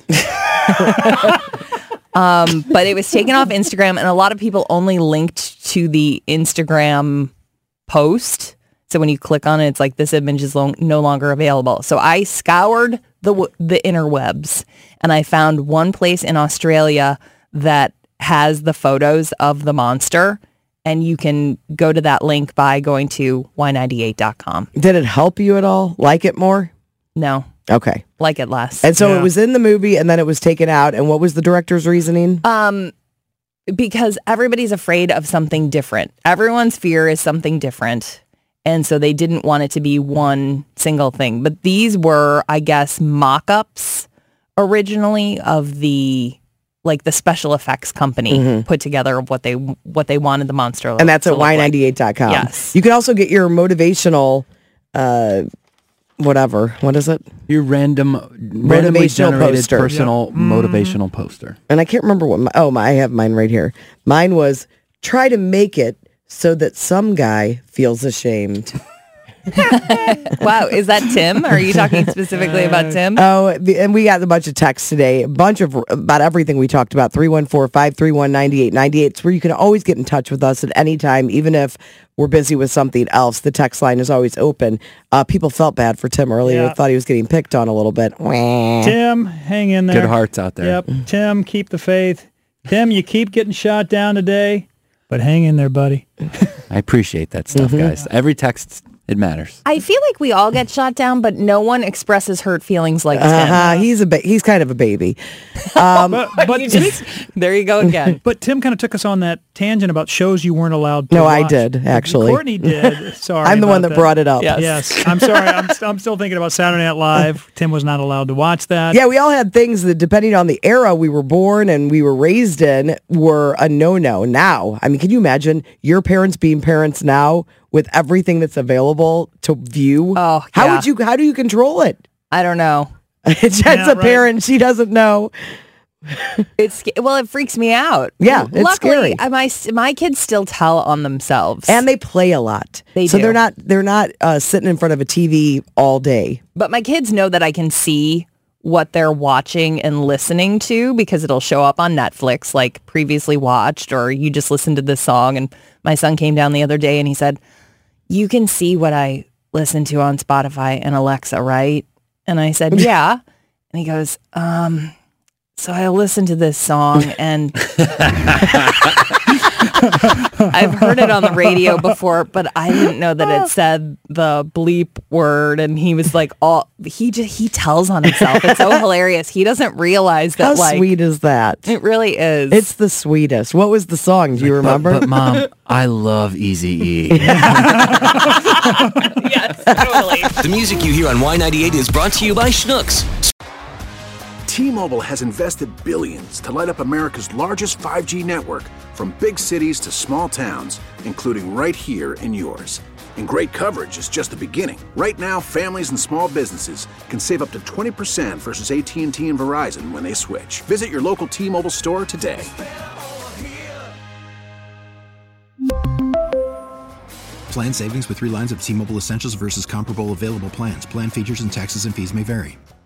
But it was taken off Instagram, and a lot of people only linked to the Instagram post. So when you click on it, it's like this image is no longer available. So I scoured the interwebs, and I found one place in Australia that has the photos of the monster. And you can go to that link by going to y98.com. Did it help you at all? Like it more? No. Okay. Like it less. And so it was in the movie and then it was taken out. And what was the director's reasoning? Because everybody's afraid of something different. Everyone's fear is something different. And so they didn't want it to be one single thing. But these were, I guess, mock-ups originally of the special effects company put together of what they wanted the monster and that's to at look y98.com. Like. Yes. You can also get your motivational whatever. What is it? Your randomly generated personal motivational poster. And I can't remember what I have mine right here. Mine was try to make it so that some guy feels ashamed. Wow, is that Tim? Are you talking specifically about Tim? Oh, and we got a bunch of texts today, about everything we talked about. 314-531-9898. It's where you can always get in touch with us at any time, even if we're busy with something else. The text line is always open. People felt bad for Tim earlier. Thought he was getting picked on a little bit. Tim, hang in there. Good hearts out there. Yep. Tim, keep the faith. Tim, you keep getting shot down today, but hang in there, buddy. I appreciate that stuff, guys. Every text, it matters. I feel like we all get shot down, but no one expresses hurt feelings like Tim. He's kind of a baby. But there you go again. But Tim kind of took us on that tangent about shows you weren't allowed to No, watch. I did, actually. Courtney did. Sorry. I'm the one that brought it up. Yes. I'm sorry. I'm still thinking about Saturday Night Live. Tim was not allowed to watch that. Yeah, we all had things that, depending on the era we were born and we were raised in, were a no-no. Now, I mean, can you imagine your parents being parents now with everything that's available to view? Oh, yeah. How do you control it? I don't know. Jen's a parent. She doesn't know. It freaks me out. Yeah, it's Luckily, scary. my kids still tell on themselves. And they play a lot. They do. They're not sitting in front of a TV all day. But my kids know that I can see what they're watching and listening to because it'll show up on Netflix like previously watched, or you just listened to this song. And my son came down the other day and he said, "You can see what I listen to on Spotify and Alexa, right?" And I said, "Yeah." And he goes, "So I listened to this song and I've heard it on the radio before, but I didn't know that it said the bleep word." And he was like, he tells on himself. It's so hilarious. He doesn't realize that. How sweet is that? It really is. It's the sweetest. What was the song? Do you remember? But Mom, I love Eazy-E. Yes, totally. The music you hear on Y98 is brought to you by Schnucks. T-Mobile has invested billions to light up America's largest 5G network, from big cities to small towns, including right here in yours. And great coverage is just the beginning. Right now, families and small businesses can save up to 20% versus AT&T and Verizon when they switch. Visit your local T-Mobile store today. Plan savings with 3 lines of T-Mobile Essentials versus comparable available plans. Plan features and taxes and fees may vary.